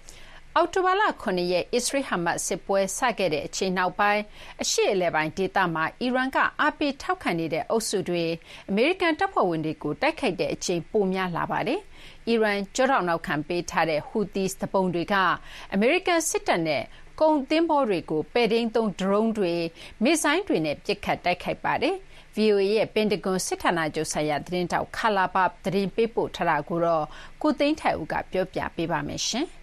အောက်တိုဘာလခုနှစ်ရက်အစ္စရေးဟမတ်စစ်ပွဲစခဲ့တဲ့အချိန်နောက်ပိုင်းအရှေ့အလယ်ပိုင်းဒေသမှာအီရန်ကအားပေးထောက်ခံနေတဲ့အုပ်စုတွေအမေရိကန်တပ်ဖွဲ့ဝင်တွေကိုတိုက်ခိုက်တဲ့အချိန်ပိုများလာပါတယ်။အီရန်ကြောက်နောက်ခံပေးထားတဲ့ဟူသီစပုံတွေကအမေရိကန်စစ်တပ်နဲ့ကုန်သင်းဘောတွေကိုပဲ့ထိန်းသုံးဒရုန်းတွေမစ်ဇိုင်းတွေနဲ့ပစ်ခတ်တိုက်ခိုက်ပါတယ်။ ဗီအိုအေ ရဲ့ပင်တဂွန်စစ်ဌာနချုပ်ဆိုင်ရာသတင်းတောက်ခါလာဘသတင်းပေးပို့ထားတာကိုတော့ကိုသိန်းထိုက်ဦးကပြောပြပေးပါမယ်ရှင်။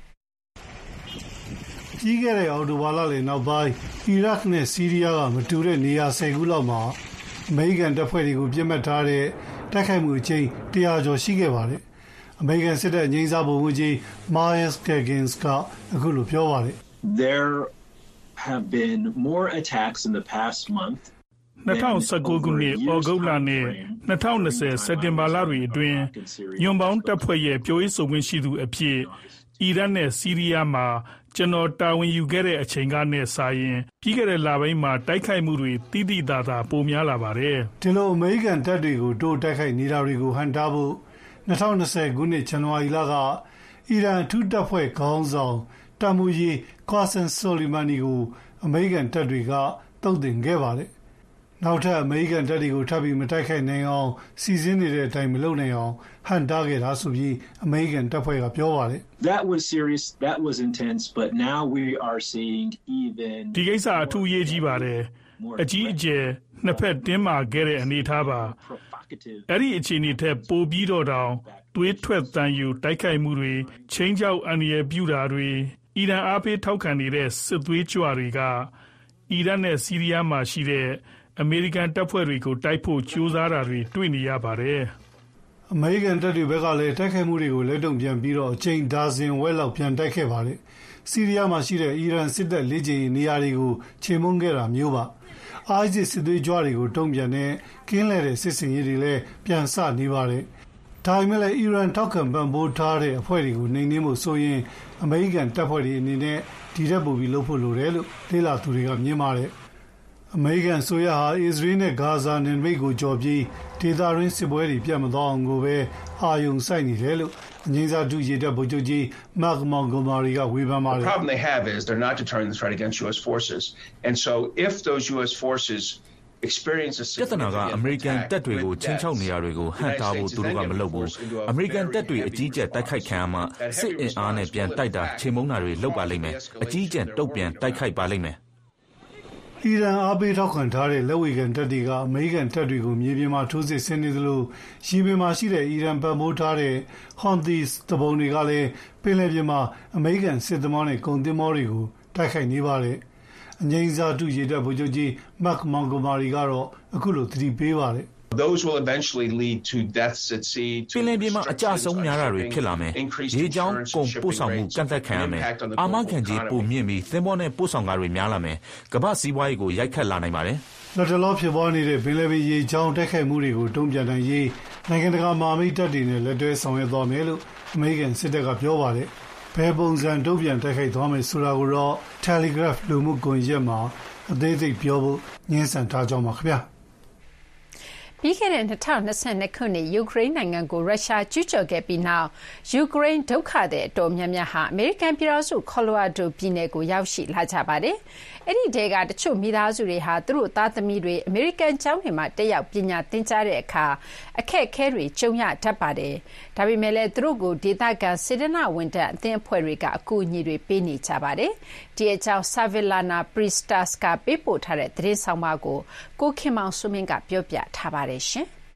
ကြီးခဲ့တဲ့အော်တိုဘာလလေနောက်ပိုင်းအီရတ်နဲ့ဆီးရီးယားကမတူတဲ့နေရာဆယ်ခုလောက်မှာအမေရိကန်တပ်ဖွဲ့တွေကိုပြစ်မှတ်ထားတဲ့တိုက်ခိုက်မှုအချိန်တရာကျော်ရှိခဲ့ပါတယ်။အမေရိကန်စစ်တပ်အငြိမ်းစားဗိုလ်မှူးကြီး Myers Gaggins ကအခုလိုပြောပါတယ်။ There have been more attacks in the past month ၂၀၁၉ခုနှစ်ဩဂုတ်လနဲ့၂၀၂၀စက်တင်ဘာလတွေအတွင်းညွန်ပေါင်းတပ်ဖွဲ့ရဲ့ပြောရေးဆိုခွင့်ရှိသူအဖြစ်အီရတ်နဲ့ဆီးရီးယားမှာကျွန်တော်တာဝန်ယူခဲ့တဲ့အချိန်ကနဲ့စာရင်ပြီးခဲ့တဲ့လပိုင်းမှာတိုက်ခိုက်မှုတွေတိတိတသာပိုများလာပါတယ်။ဒီလိုအမေရိကန်တပ်တွေကိုတိုးတိုက်ခိုက်နေတာတွေကိုဟန်တာဖို့၂၀၂၀ခုနှစ်ဇန်နဝါရီလကအီရန်အထူးတပ်ဖွဲ့ခေါင်းဆောင်တာမူရီကွာဆန်ဆိုလီမာနီကိုအမေရိကန်တပ်တွေကတုံ့တင်ခဲ့ပါတယ်။နောက်ထပ်အမေရိကန်တပ်တွေကိုထပ်ပြီးမတိုက်ခိုက်နိုင်အောင်စီစဉ်နေတဲ့အတိုင်းမလုပ်နိုင်အောင်ဟန်တာခဲ့တာဆိုပြီးအမေရိကန်တပ်ဖွဲ့ကပြောပါတယ်။ That was serious, that was intense, but now we are seeing even ဒီကိစ္စအထူးအရေးကြီးပါတယ်။အကြီးအကျယ်နှစ်ဖက်တင်းမာခဲ့တဲ့အနေအထားပါ။အဲ့ဒီအခြေအနေထက်ပိုပြီးတော့တောင်သွေးထွက်တန်ယူတိုက်ခိုက်မှုတွေချင်းချောက်အန္တရာယ်ပြုတာတွေအီရန်အားပေးထောက်ခံနေတဲ့စစ်သွေးကြွတွေကအီရတ်နဲ့ဆီးရီးယားမှာရှိတဲ့အမေရိကန်တပ်ဖွဲ့တွေကိုတိုက်ဖို့ကြိုးစားတာတွေတွေ့နေရပါတယ်။အမေရိကန်တပ်တွေဘက်ကလည်းတိုက်ခိုက်မှုတွေကိုလက်တုံ့ပြန်ပြီးတော့အချိန်ဒါဇင်ဝက်လောက်ပြန်တိုက်ခဲ့ပါတယ်။ဆီးရီးယားမှာရှိတဲ့အီရန်စစ်တပ်လေ့ကျင့်ရေးနေရာတွေကိုချေမှုန်းခဲ့တာမျိုးပါ။ အိုက်စစ်စစ်သွေးကြွတွေကိုတုံ့ပြန်တဲ့ကင်းလဲတဲ့စစ်စင်ရေးတွေလည်းပြန်ဆနေပါတယ်။ဒါပေမဲ့လည်းအီရန်ထောက်ခံပံ့ပိုးထားတဲ့အဖွဲ့တွေကိုနှိမ်နင်းဖို့ဆိုရင်အမေရိကန်တပ်ဖွဲ့တွေအနေနဲ့ဒီထက်ပိုပြီးလုပ်ဖို့လိုတယ်လို့လေ့လာသူတွေကမြင်ပါတယ်။အမေရိကန်ဆိုရဟာအစ္စရေးနဲ့ဂါဇာနယ်နိမိတ်ကိုကျော်ပြီးဒေသတွင်းစစ်ပွဲတွေပြတ်မသွားအောင်ကိုပဲအာရုံစိုက်နေတယ်လို့အငြိမ်းစားဒုရေတပ်ဗိုလ်ချုပ်ကြီး Mark Montgomery ကဝေဖန်ပါတယ်။ The problem they have is they're not deterring the threat against U S forces. And so if those U S forces experience a ပြဿနာကအမေရိကန်တပ်တွေကိုချင်းချောက်နေရတွေကိုဟန်တာဖို့သူတို့ကမလုပ်ဘူး။အမေရိကန်တပ်တွေအကြီးကျယ်တိုက်ခိုက်ခံရမှစစ်အင်အားနဲ့ပြန်တိုက်တာချိန်မုံတာတွေလုပ်ပါလိမ့်မယ်။အကြီးကျယ်တုတ်ပြန်တိုက်ခိုက်ပါလိမ့်မယ်။အီရန်အားပေးထောက်ခံထားတဲ့လက်ဝေခံတပ်တွေကအမေရိကန်တပ်တွေကိုမြေပြင်မှာထိုးစစ်ဆင်နေသလိုရေပြင်မှာရှိတဲ့အီရန်ပံ့ပိုးထားတဲ့ဟွန်သီစပုံတွေကလည်းပင်လယ်ပြင်မှာအမေရိကန်စစ်သမားနဲ့ကုန်သင်္ဘောတွေကိုတိုက်ခိုက်နေပါတယ်။အငြိမ်းစားဒုရေတပ်ဗိုလ်ချုပ်ကြီး Mark Montgomery ကတော့အခုလိုသတိပေးပါတယ်။ Those will eventually lead to deaths at sea. ပင်လယ်ပြင်မှာအကြဆုံးများတာတွေဖြစ်လာမယ်။ရေကြောင်းကုန်ပို့ဆောင်မှုကန့်သက်ခံရမယ်။အာမခံကြီးပိုမြင့်ပြီးသင်္ဘောနဲ့ပို့ဆောင်ကားတွေများလာမယ်။ကမ္ဘာစီးပွားရေးကိုရိုက်ခတ်လာနိုင်ပါတယ်။လက်တလောဖြစ်ပွားနေတဲ့ပင်လယ်ပြင်ရေကြောင်းတိုက်ခိုက်မှုတွေကိုတုံ့ပြန်နိုင်ရေးနိုင်ငံတကာမဟာမိတ်တပ်တွေနဲ့လက်တွဲဆောင်ရွက်သွားမယ်လို့အမေရိကန်စစ်တပ်ကပြောပါတယ်။ဘယ်ပုံစံတုံ့ပြန်တိုက်ခိုက်သွားမယ်ဆိုတာကိုတော့ Telegraph လူမှုကွန်ရက်မှာအသေးစိတ်ပြောဖို့ညှင်းဆန်ထားကြောင်းပါခင်ဗျာ။ပြီးခဲ့တဲ့၂၀၂၂ခုနှစ်ယူကရိန်းနိုင်ငံကိုရုရှားကျူးကျော်ခဲ့ပြီးနောက်ယူကရိန်းဒုက္ခသည်အတော်များများဟာအမေရိကန်ပြည်ထောင်စုကော်လိုရာဒိုပြည်နယ်ကိုရောက်ရှိလာကြပါတယ်။အဲ့ဒီထဲကတချို့မိသားစုတွေဟာသူတို့သားသမီးတွေအမေရိကန်ကျောင်းတွေမှာတက်ရောက်ပညာသင်ကြားတဲ့အခါအခက်အခဲတွေကြုံရတတ်ပါတယ်။ဒါပေမဲ့လည်းသူတို့ကိုဒေသခံစေတနာဝန်ထမ်းအသင်းအဖွဲ့တွေကအကူအညီတွေပေးနေကြပါတယ်။ဒီအကြောင်း Savillana Pristas ကပေးပို့ထားတဲ့သတင်းဆောင်ပါကိုကိုခင်မောင်စုမင်းကပြောပြထားပါတယ်ရှင်။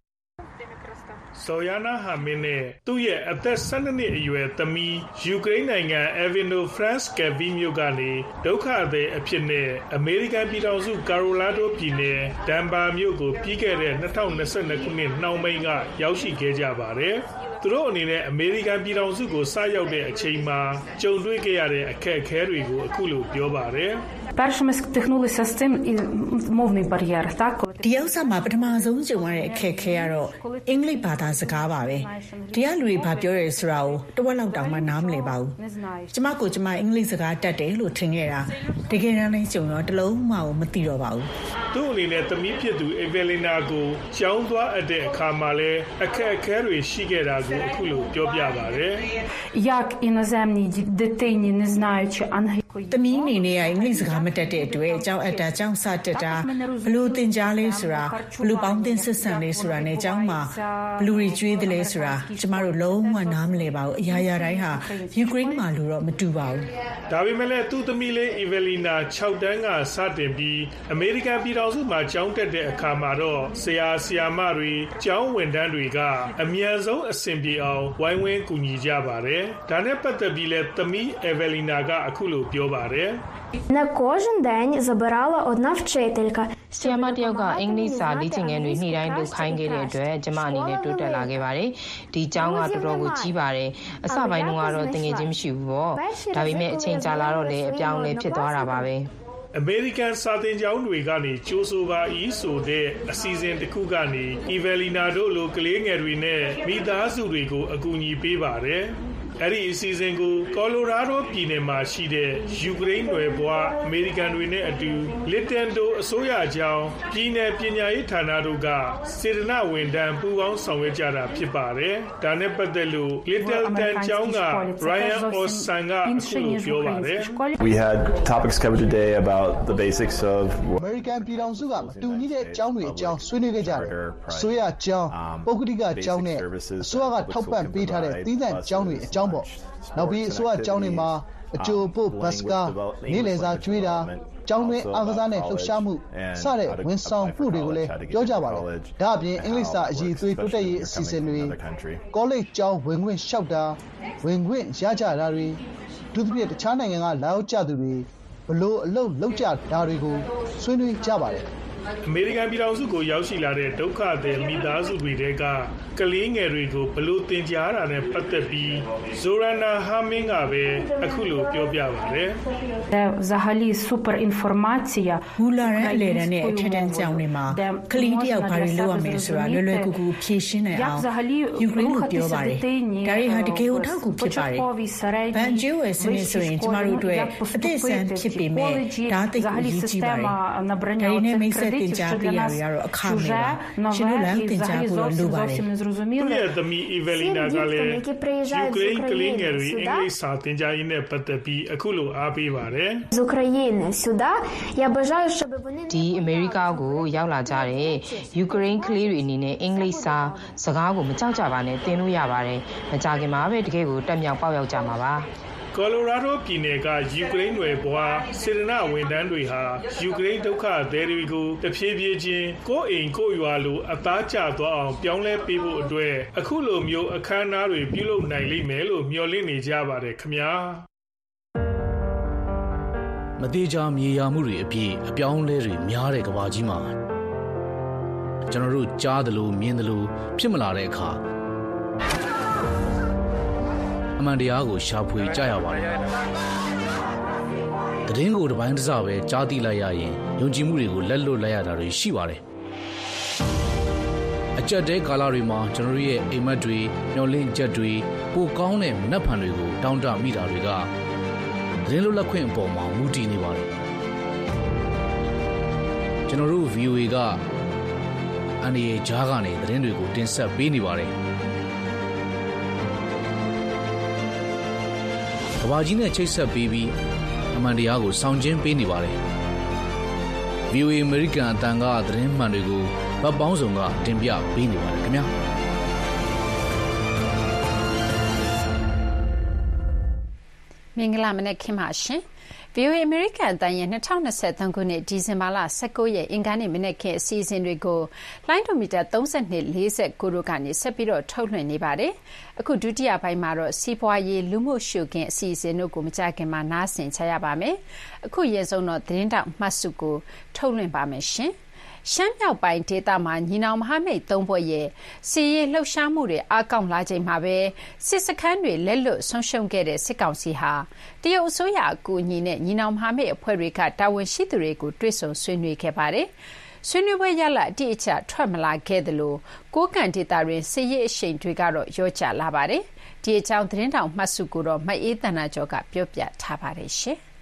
Soyana Hamin နဲ့သူ့ရဲ့အသက်၁၂နှစ်အရွယ်သမီးယူကရိန်းနိုင်ငံအဗီနိုဖရန့်စ်ကဗီမြို့ကနေဒုက္ခသည်အဖြစ်နဲ့အမေရိကန်ပြည်ထောင်စုကာရိုလာဒိုပြည်နယ်ဒန်ဘာမြို့ကိုပြီးခဲ့တဲ့၂၀၂၂ခုနှစ်နှောင်းပိုင်းကရောက်ရှိခဲ့ကြပါတယ်။သူတို့အနေနဲ့အမေရိကန်ပြည်ထောင်စုကိုစရောက်တဲ့အချိန်မှာကြုံတွေ့ခဲ့ရတဲ့အခက်အခဲတွေကိုအခုလိုပြောပါတယ်။ Першими стикнулися з цим і мовний бар'єр, так? ဒီဥစ္စာမှာပထမဆုံးကြုံရတဲ့အခက်အခဲကတော့အင်္ဂလိပ်ဘာသာစကားပါပဲ။တရားလူတွေဘာပြောရဲဆိုတာကိုတဝက်လောက်တောင်မှနားမလည်ပါဘူး။ကျမကိုကျမအင်္ဂလိပ်စကားတတ်တယ်လို့ထင်ခဲ့တာတကယ်တမ်းလည်းကြုံတော့တလုံးမှမသိတော့ပါဘူး။သူ့အနေနဲ့သမီးဖြစ်သူအေဗယ်လီနာကိုကျောင်းသွားအပ်တဲ့အခါမှာလည်းအခက်အခဲတွေရှိခဲ့တာကိုအခုလိုပြောပြပါတယ်။ Як іноземній дитині, не знаючи англійської. သမီးအနေနဲ့အင်္ဂလိပ်စကားမတတ်တဲ့အတွက်ကျောင်းအပ်တာကျောင်းစတက်တာဘလို့သင်ကြားလဲဆိုတာဘလို့ပေါင်းသင်ဆက်ဆံလဲဆိုတာနဲ့ကျောင်းမှာဘလို့ကျွေးတယ်လဲဆိုတာကျမတို့လုံးဝနားမလည်ပါဘူးအရာရာတိုင်းဟာယူကရိန်းမှာလို့တော့မတူပါဘူးဒါပေမဲ့လည်းသူ့သမီးလေးအေဗယ်လီနာ၆တန်းကစတင်ပြီးအမေရိကန်ပြည်ထောင်စုမှာကျောင်းတက်တဲ့အခါမှာတော့ဆရာဆရာမတွေကျောင်းဝန်ထမ်းတွေကအမြန်ဆုံးအဆင်ပြေအောင်ဝိုင်းဝန်းကူညီကြပါတယ်ဒါနဲ့ပတ်သက်ပြီးလည်းသမီးအေဗယ်လီနာကအခုလိုပြောပါတယ် Не кожен день забирала одна вчителька. ဆရာမတယောက်ကအင်္ဂလိပ်စာလေ့ကျင့်ခန်းတွေနေ့တိုင်းလုပ်ခိုင်းခဲ့တဲ့အတွက်ကျမအနေနဲ့တိုးတက်လာခဲ့ပါတယ်။ဒီကျောင်းကတော်တော်ကိုကြီးပါတယ်။အစပိုင်းတုန်းကတော့တငယ်ချင်းမရှိဘူးပေါ့။ဒါပေမဲ့အချိန်ကြာလာတော့လည်းအပြောင်းအလဲဖြစ်သွားတာပါပဲ။အမေရိကန်စာသင်ကျောင်းတွေကနေကြိုးဆိုပါဤဆိုတဲ့အစီအစဉ်တစ်ခုကနေအီဗယ်လီနာတို့လိုကလေးငယ်တွေနဲ့မိသားစုတွေကိုအကူအညီပေးပါတယ်။အဲ့ဒီအစီအစဉ်ကိုကော်လိုရာဒိုပြည်နယ်မှာရှိတဲ့ယူကရိန်းနယ်ပွားအမေရိကန်တွေနဲ့အတူလစ်တန်တိုအစိုးရကျောင်းပြည်နယ်ပညာရေးဌာနတို့ကစေတနာဝန်ထမ်းပူးပေါင်းဆောင်ရွက်ကြတာဖြစ်ပါတယ်။ဒါနဲ့ပတ်သက်လို့ Little Tan ကျောင်းက Ryan Ossan ကအခုလိုပြောပါတယ်။ We had topics covered today about the basics of American ပြည်ထောင်စုကမတူညီတဲ့ကျောင်းတွေအကြောင်းဆွေးနွေးခဲ့ကြတယ်။ဆိုရကျောင်းပုဂ္ဂလိကကျောင်းနဲ့အစိုးရကထောက်ပံ့ပေးထားတဲ့သီးသန့်ကျောင်းတွေအကြောင်းပေါ့။နောက်ပြီးအစိုးရကျောင်းတွေမှာအကျိုးပို့ဘတ်စကားနေ့လည်စာကျွေးတာကျောင်းတွင်အားကစားနဲ့လှုပ်ရှားမှုစတဲ့ဝန်ဆောင်မှုတွေကိုလည်းပြောကြပါတယ်။ဒါအပြင်အင်္ဂလိပ်စာအရေးသွေးတိုးတက်ရေးအစီအစဉ်တွေကောလိပ်ကျောင်းဝင်ခွင့်လျှောက်တာဝင်ခွင့်ရကြတာတွေဒုတိယတခြားနိုင်ငံကလာရောက်ကြသူတွေဘလို့အလုပ်လုပ်ကြတာတွေကိုဆွေးနွေးကြပါတယ်။အမေရိကန်ပြည်ထောင်စုကိုရောက်ရှိလာတဲ့ဒုက္ခသည်မိသားစုတွေတဲကကလေးငယ်တွေကိုဘလို့တင်ကြားတာနဲ့ပတ်သက်ပြီးဇိုရနာဟာမင်းကပဲအခုလိုပြောပြပါတယ် Взагалі суперінформація မူလာတဲ့အလေတန်းနဲ့အထက်တန်းကျောင်းတွေမှာကလေးတယောက်ဘာတွေလုပ်ရမလဲဆိုတာလွယ်လွယ်ကူကူဖြေရှင်းနိုင်အောင်ယူကရိန်းကိုပြောပါတယ်ဒါတွေဟာတကယ်ကိုထောက်ကူဖြစ်ပါတယ်ဗန်ဂျီဝယ်စနစ်ဆိုရင်ကျမတို့အတွက်အသက်ဆန်းဖြစ်ပေမဲ့ဒါသိအရေးကြီးပါတယ်ဒါတွေနဲ့မိတ်ဆက်တင်ကြားပေးရရတော့အခါမပါရှင်တို့လည်းတင်ကြားဖို့လိုပါတယ်သူရဲ့သမီးအီဗယ်လီနာကလည်းယူကရိန်းကလေးငယ်တွေအင်္ဂလိပ်စာတင်ကြားရေးနဲ့ပတ်သက်ပြီးအခုလိုအားပေးပါတယ် З України сюди я бажаю, щоб вони ဒီအမေရိကကိုရောက်လာကြတဲ့ယူကရိန်းကလေးတွေအနေနဲ့အင်္ဂလိပ်စာစကားကိုမကြောက်ကြပါနဲ့သင်လို့ရပါတယ်မကြခင်မှာပဲတကယ်ကိုတက်မြောက်ပေါက်ရောက်ကြမှာပါကော်လိုရာဒိုပြည်နယ်ကယူကရိန်းနယ်ပွားစေတနာဝန်ထမ်းတွေဟာယူကရိန်းဒုက္ခသည်တွေကိုတဖြည်းဖြည်းချင်းကိုယ်အိမ်ကိုယ်ရွာလိုအသားကျသွားအောင်ပြောင်းလဲပေးဖို့အတွက်အခုလိုမျိုးအခမ်းအနားတွေပြုလုပ်နိုင်လိမ့်မယ်လို့မျှော်လင့်နေကြပါတယ်ခင်ဗျာမသေးချာမြေယာမှုတွေအပြည့်အပြောင်းလဲတွေများတဲ့ကမ္ဘာကြီးမှာကျွန်တော်တို့ကြားသလိုမြင်သလိုဖြစ်မလာတဲ့အခါအမှန်တရားကိုရှာဖွေကြရပါတယ်။သတင်းကိုတစ်ပိုင်းတစ်စပဲကြားသိလိုက်ရရင်ယုံကြည်မှုတွေကိုလက်လွတ်လိုက်ရတာတွေရှိပါတယ်။အကြက်တဲကာလတွေမှာကျွန်တော်ရဲ့အိမ်မက်တွေမျောလင့်ချက်တွေပိုကောင်းတဲ့မနှက်ဖန်တွေကိုတောင်းတမိတာတွေကသတင်းလွတ်လပ်ခွင့်အပေါ်မှာမူတည်နေပါတယ်။ကျွန်တော်တို့ ဗီအိုအေ ကအန်ဒီအေဂျားကနေသတင်းတွေကိုတင်ဆက်ပေးနေပါတယ်။ကဘာကြီးနဲ့ချိတ်ဆက်ပေးပြီးအမှန်တရားကိုဆောင်ကျဉ်ပေးနေပါတယ်။ ဗီအိုအေ American အတန်ကသတင်းမှန်တွေကိုဗတ်ပေါင်းစုံကတင်ပြပေးနေပါတယ်ခင်ဗျာ။မင်္ဂလာမနက်ခင်းပါရှင် ဗီအိုအေ American အတန်ရဲ့၂၀၂၃ခုနှစ်ဒီဇင်ဘာလ၁၉ရက်အင်္ဂါနေ့မနက်ခင်းအစီအစဉ်တွေကိုလိုင်းဒိုမီတာ၃၂ ၄၉တို့ကနေဆက်ပြီးတော့ထုတ်လွှင့်နေပါတယ်။အခုဒုတိယပိုင်းမှာတော့စီးပွားရေးလူမှုရှုခင်းအစီအစဉ်တို့ကိုမကြခင်မှာနားဆင်ချရပါမယ်။အခုရေဆုံးတော့သတင်းတောက်မှတ်စုကိုထုတ်လွှင့်ပါမယ်ရှင်။ရှမ်းမြောက်ပိုင်းဒေသမှာညီနောင်မဟာမိတ်သုံးဖွဲ့ရဲ့စီရေးလှုပ်ရှားမှုတွေအားကောင်းလာချိန်မှာပဲစစ်စခန်းတွေလက်လွတ်ဆုံးရှုံးခဲ့တဲ့စစ်ကောင်စီဟာတရုတ်အစိုးရအကူအညီနဲ့ညီနောင်မဟာမိတ်အဖွဲ့တွေကတာဝန်ရှိသူတွေကိုတွေ့ဆုံဆွေးနွေးခဲ့ပါတယ်။ဆွေးနွေးပွဲရလဒ်အတိအကျထွက်မလာခဲ့သလိုကိုးကန့်ဒေသတွင်စစ်ရေးအရှိန်တွေကတော့လျော့ကျလာပါတယ်။ဒီအကြောင်းသတင်းတောင်မှတ်စုကိုတော့မအေးသန္တာကျော်ကပြောပြထားပါတယ်ရှင်။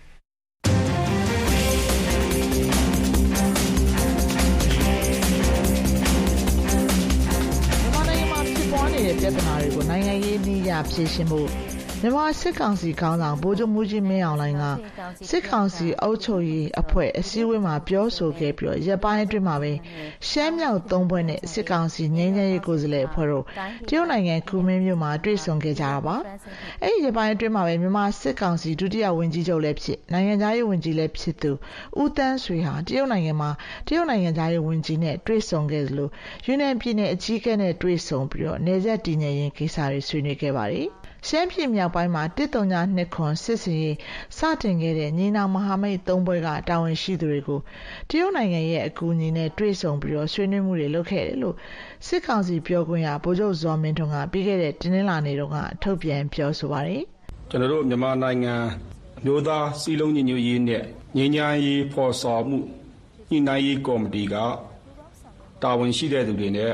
ပြဿနာတွေကိုနိုင်ငံရေးနည်းရဖြေရှင်းဖို့မြန်မာစစ်ကောင်စီခေါင်းဆောင်ဗိုလ်ချုပ်မှူးကြီးမင်းအောင်လှိုင်ကစစ်ကောင်စီအုပ်ချုပ်ရေးအဖွဲ့အစည်းအဝေးမှာပြောဆိုခဲ့ပြီးရပ်ပိုင်းအတွင်းမှာပဲရှမ်းမြောက်သုံးဘွဲ့နဲ့စစ်ကောင်စီငြိမ်းချမ်းရေးကိုယ်စားလှယ်အဖွဲ့တို့တရုတ်နိုင်ငံကူမင်းမြို့မှာတွေ့ဆုံခဲ့ကြတာပါ။အဲဒီရပ်ပိုင်းအတွင်းမှာပဲမြန်မာစစ်ကောင်စီဒုတိယဝန်ကြီးချုပ်လည်းဖြစ်နိုင်ငံသားရေးဝန်ကြီးလည်းဖြစ်သူဦးတန်းဆွေဟာတရုတ်နိုင်ငံမှာတရုတ်နိုင်ငံသားရေးဝန်ကြီးနဲ့တွေ့ဆုံခဲ့သလိုယူနန်ပြည်နယ်အကြီးအကဲနဲ့တွေ့ဆုံပြီးတော့နေဆက်တည်ငြိမ်ရေးကိစ္စတွေဆွေးနွေးခဲ့ပါတယ်။ရှမ်းပြည်မြောက်ပိုင်းမှာတစ်တုံညာနှစ်ခွန်စစ်စင်ရေးစတင်ခဲ့တဲ့ညီနောင်မဟာမိတ်သုံးဘွဲ့ကတာဝန်ရှိသူတွေကိုတရုတ်နိုင်ငံရဲ့အကူအညီနဲ့တွေ့ဆုံပြီးတော့ဆွေးနွေးမှုတွေလုပ်ခဲ့တယ်လို့စစ်ကောင်စီပြောခွင့်ရဗိုလ်ချုပ်ဇော်မင်းထွန်းကပြီးခဲ့တဲ့တင်းနှင်းလာနေတော့ကထုတ်ပြန်ပြောဆိုပါတယ်။ကျွန်တော်တို့မြန်မာနိုင်ငံအမျိုးသားစီးလုံးညီညွတ်ရေးနဲ့ငြိမ်းချမ်းရေးဖော်ဆောင်မှုညှိနှိုင်းရေးကော်မတီကတာဝန်ရှိတဲ့သူတွေနဲ့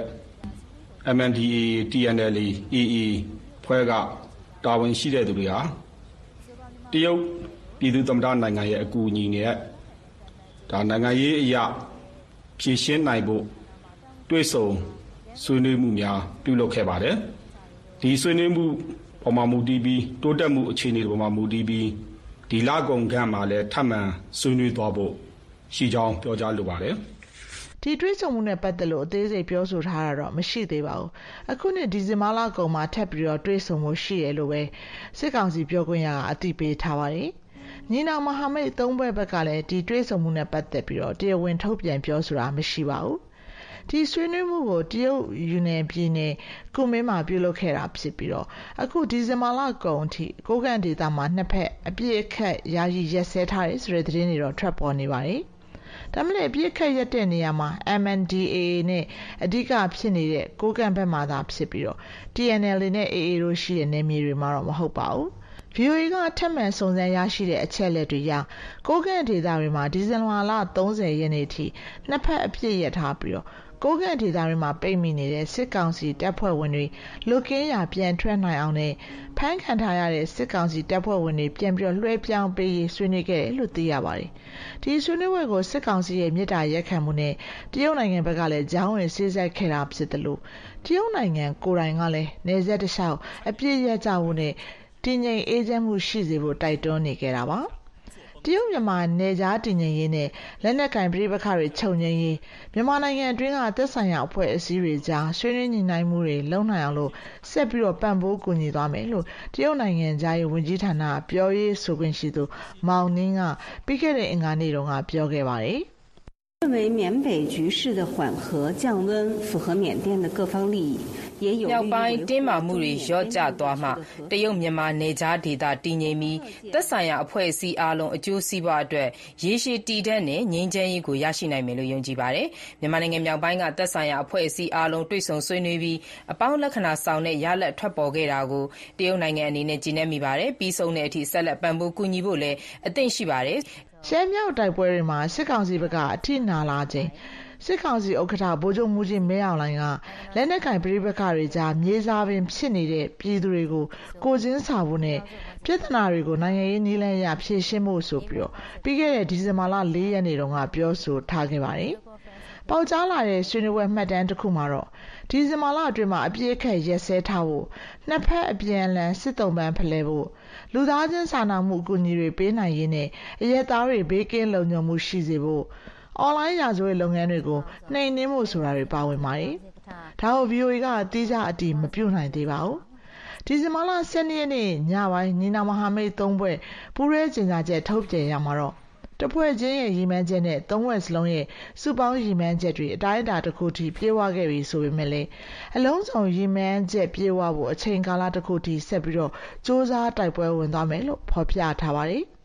M N D A T N L A A ဖွဲ့ကတာဝန်ရှိတဲ့သူတွေဟာတရုတ်ပြည်သူ့သမ္မတနိုင်ငံရဲ့အကူအညီနဲ့ဒါနိုင်ငံရေးအရာဖြည့်ရှင်းနိုင်ဖို့တွဲဆုံဆွေးနွေးမှုများပြုလုပ်ခဲ့ပါတယ်။ဒီဆွေးနွေးမှုပေါ်မှာမူတည်ပြီးတိုးတက်မှုအခြေအနေပေါ်မှာမူတည်ပြီးဒီလကုန်ခန့်မှာလည်းထပ်မံဆွေးနွေးသွားဖို့ရှိကြောင်းပြောကြားလိုပါတယ်။ဒီတွေ့ဆုံမှုနဲ့ပတ်သက်လို့အသေးစိတ်ပြောဆိုထားတာတော့မရှိသေးပါဘူး။အခုနှစ်ဒီဇင်ဘာလကုန်မှာထပ်ပြီးတော့တွေ့ဆုံမှုရှိရလို့ပဲစစ်ကောင်စီပြောခွင့်ရကအသိပေးထားပါတယ်။ညီနောင်မဟာမိတ်သုံးဘက်ဘက်ကလည်းဒီတွေ့ဆုံမှုနဲ့ပတ်သက်ပြီးတော့တရားဝင်ထုတ်ပြန်ပြောဆိုတာမရှိပါဘူး။ဒီဆွေးနွေးမှုကိုတရုတ်ယူနန်ပြည်နယ်ကူမင်းမှာပြုလုပ်ခဲ့တာဖြစ်ပြီးတော့အခုဒီဇင်ဘာလကုန်အထိကိုးကန့်ဒေသမှာနှစ်ဖက်အပြည့်အခက်ယာယီရက်စဲထားတဲ့ဆိုတဲ့သတင်းတွေတော့ထွက်ပေါ်နေပါတယ်။ဒါမှလည်းပြည့်ခက်ရက်တဲ့နေရာမှာ M N D A A နဲ့အဓိကဖြစ်နေတဲ့ကိုးကန့်ဘက်မှာသာဖြစ်ပြီးတော့ T N L A နဲ့ A A တို့ရှိတဲ့နယ်မြေတွေမှာတော့မဟုတ်ပါဘူး။ V O A ကထပ်မံစုံစမ်းရရှိတဲ့အချက်လက်တွေအရကိုးကန့်ဒေသတွေမှာဒီဇင်ဘာလသုံးဆယ်ရက်နေ့ထိနှစ်ဖက်အပြည့်ရထားပြီးတော့ကိုးကန့်ဒေသတွေမှာပိတ်မိနေတဲ့စစ်ကောင်စီတပ်ဖွဲ့ဝင်တွေလူကင်းရာပြန်ထွက်နိုင်အောင်နဲ့ဖမ်းခံထားရတဲ့စစ်ကောင်စီတပ်ဖွဲ့ဝင်တွေပြန်ပြီးတော့လွှဲပြောင်းပေးရေးဆွေးနွေးခဲ့တယ်လို့သိရပါတယ်။ဒီဆွေးနွေးပွဲကိုစစ်ကောင်စီရဲ့မြစ်တာရက်ခံမှုနဲ့တရုတ်နိုင်ငံဘက်ကလည်းကြောင်းဝင်စေးဆက်ခဲ့တာဖြစ်တယ်လို့တရုတ်နိုင်ငံကိုယ်တိုင်ကလည်းနေဆက်တလျှောက်အပြည့်ရကြဖို့နဲ့တည်ငြိမ်အေးချမ်းမှုရှိစေဖို့တိုက်တွန်းနေကြတာပါ။တရုတ်မြန်မာနယ်ခြားတည်ငြိမ်ရေးနဲ့လက်နက်ကင်ပြည်ပခါတွေချုပ်ငြိမ်းရေးမြန်မာနိုင်ငံအတွင်းကသက်ဆိုင်ရာအဖွဲ့အစည်းတွေကြားဆွေးနွေးညှိနှိုင်းမှုတွေလုပ်နိုင်အောင်လို့ဆက်ပြီးတော့ပံ့ပိုးကူညီသွားမယ်လို့တရုတ်နိုင်ငံသားရေးဝန်ကြီးဌာနပြောရေးဆိုခွင့်ရှိသူမောင်နင်းကပြီးခဲ့တဲ့အင်္ဂါနေ့တုန်းကပြောခဲ့ပါတယ်။认为缅北局势的缓和降温符合缅甸的各方利益也有မြောက်ပိုင်းတင်းမာမှုတွေရော့ကျသွားမှတရုတ်မြန်မာနယ်ခြားဒေသတည်ငြိမ်ပြီးသက်ဆိုင်ရာအဖွဲ့အစည်းအားလုံးအကျိုးစီးပွားအတွက်ရေရှည်တည်တဲ့နဲ့ငြိမ်းချမ်းရေးကိုရရှိနိုင်မယ်လို့ယုံကြည်ပါတယ်။မြန်မာနိုင်ငံမြောက်ပိုင်းကသက်ဆိုင်ရာအဖွဲ့အစည်းအားလုံးတွေ့ဆုံဆွေးနွေးပြီးအပေါင်းလက္ခဏာဆောင်တဲ့ရလဒ်ထွက်ပေါ်ခဲ့တာကိုတရုတ်နိုင်ငံအနေနဲ့ကြည်နပ်မိပါတယ်။ပြီးဆုံးတဲ့အထိဆက်လက်ပံ့ပိုးကူညီဖို့လည်းအသင့်ရှိပါတယ်။ရှမ်းမြောက်တိုက်ပွဲတွေမှာစစ်ကောင်စီဘက်ကအထိနာလာခြင်းစစ်ကောင်စီဥက္ကဋ္ဌဗိုလ်ချုပ်မှူးကြီးမင်းအောင်လှိုင်ကလက်နက်ကင်ပြည်ပခါတွေကြားမြေစာပင်ဖြစ်နေတဲ့ပြည်သူတွေကိုကိုချင်းစာဖို့နဲ့ပြဿနာတွေကိုနိုင်ငံရေးနည်းလမ်းရဖြေရှင်းဖို့ဆိုပြီးတော့ပြီးခဲ့တဲ့ဒီဇင်ဘာလလေးရက်နေ့တုန်းကပြောဆိုထားခဲ့ပါတယ်။ပေါက်ကြားလာတဲ့ဆွေးနွေးပွဲမှတ်တမ်းတစ်ခုမှာတော့ဒီဇင်ဘာလအတွင်းမှာအပြည့်အခက်ရက်စဲထားဖို့နှစ်ဖက်အပြန်အလှန်စစ်တုံးပန်းဖလှယ်ဖို့လူသားချင်းစာနာမှုအကူအညီတွေပေးနိုင်ရေးနဲ့အရက်သားတွေဘေးကင်းလုံခြုံမှုရှိစေဖို့အွန်လိုင်းရာဇဝတ်လုပ်ငန်းတွေကိုနှိမ်နင်းမှုဆိုတာတွေပါဝင်ပါတယ်။ဒါကို V O A ကတိကျအတည်မပြုနိုင်သေးပါဘူး။ဒီဇင်ဘာလဆယ်ရက်နေ့ညပိုင်းညီနောင်မဟာမိတ်သုံးဘွဲ့ပူးရဲကျင်ညာချက်ထုတ်ပြန်ရမှာတော့တဖွဲ့ချင်းရဲ့ရည်မှန်းချက်နဲ့သုံးဝက်စလုံးရဲ့စုပေါင်းရည်မှန်းချက်တွေအတိုင်းအတာတစ်ခုထိပြေဝခဲ့ပြီဆိုပေမဲ့လည်းအလုံးစုံရည်မှန်းချက်ပြေဝဖို့အချိန်ကာလတစ်ခုထိဆက်ပြီးတော့စ조사တိုက်ပွဲဝင်သွားမယ်လို့ဖော်ပြထားပါတယ်။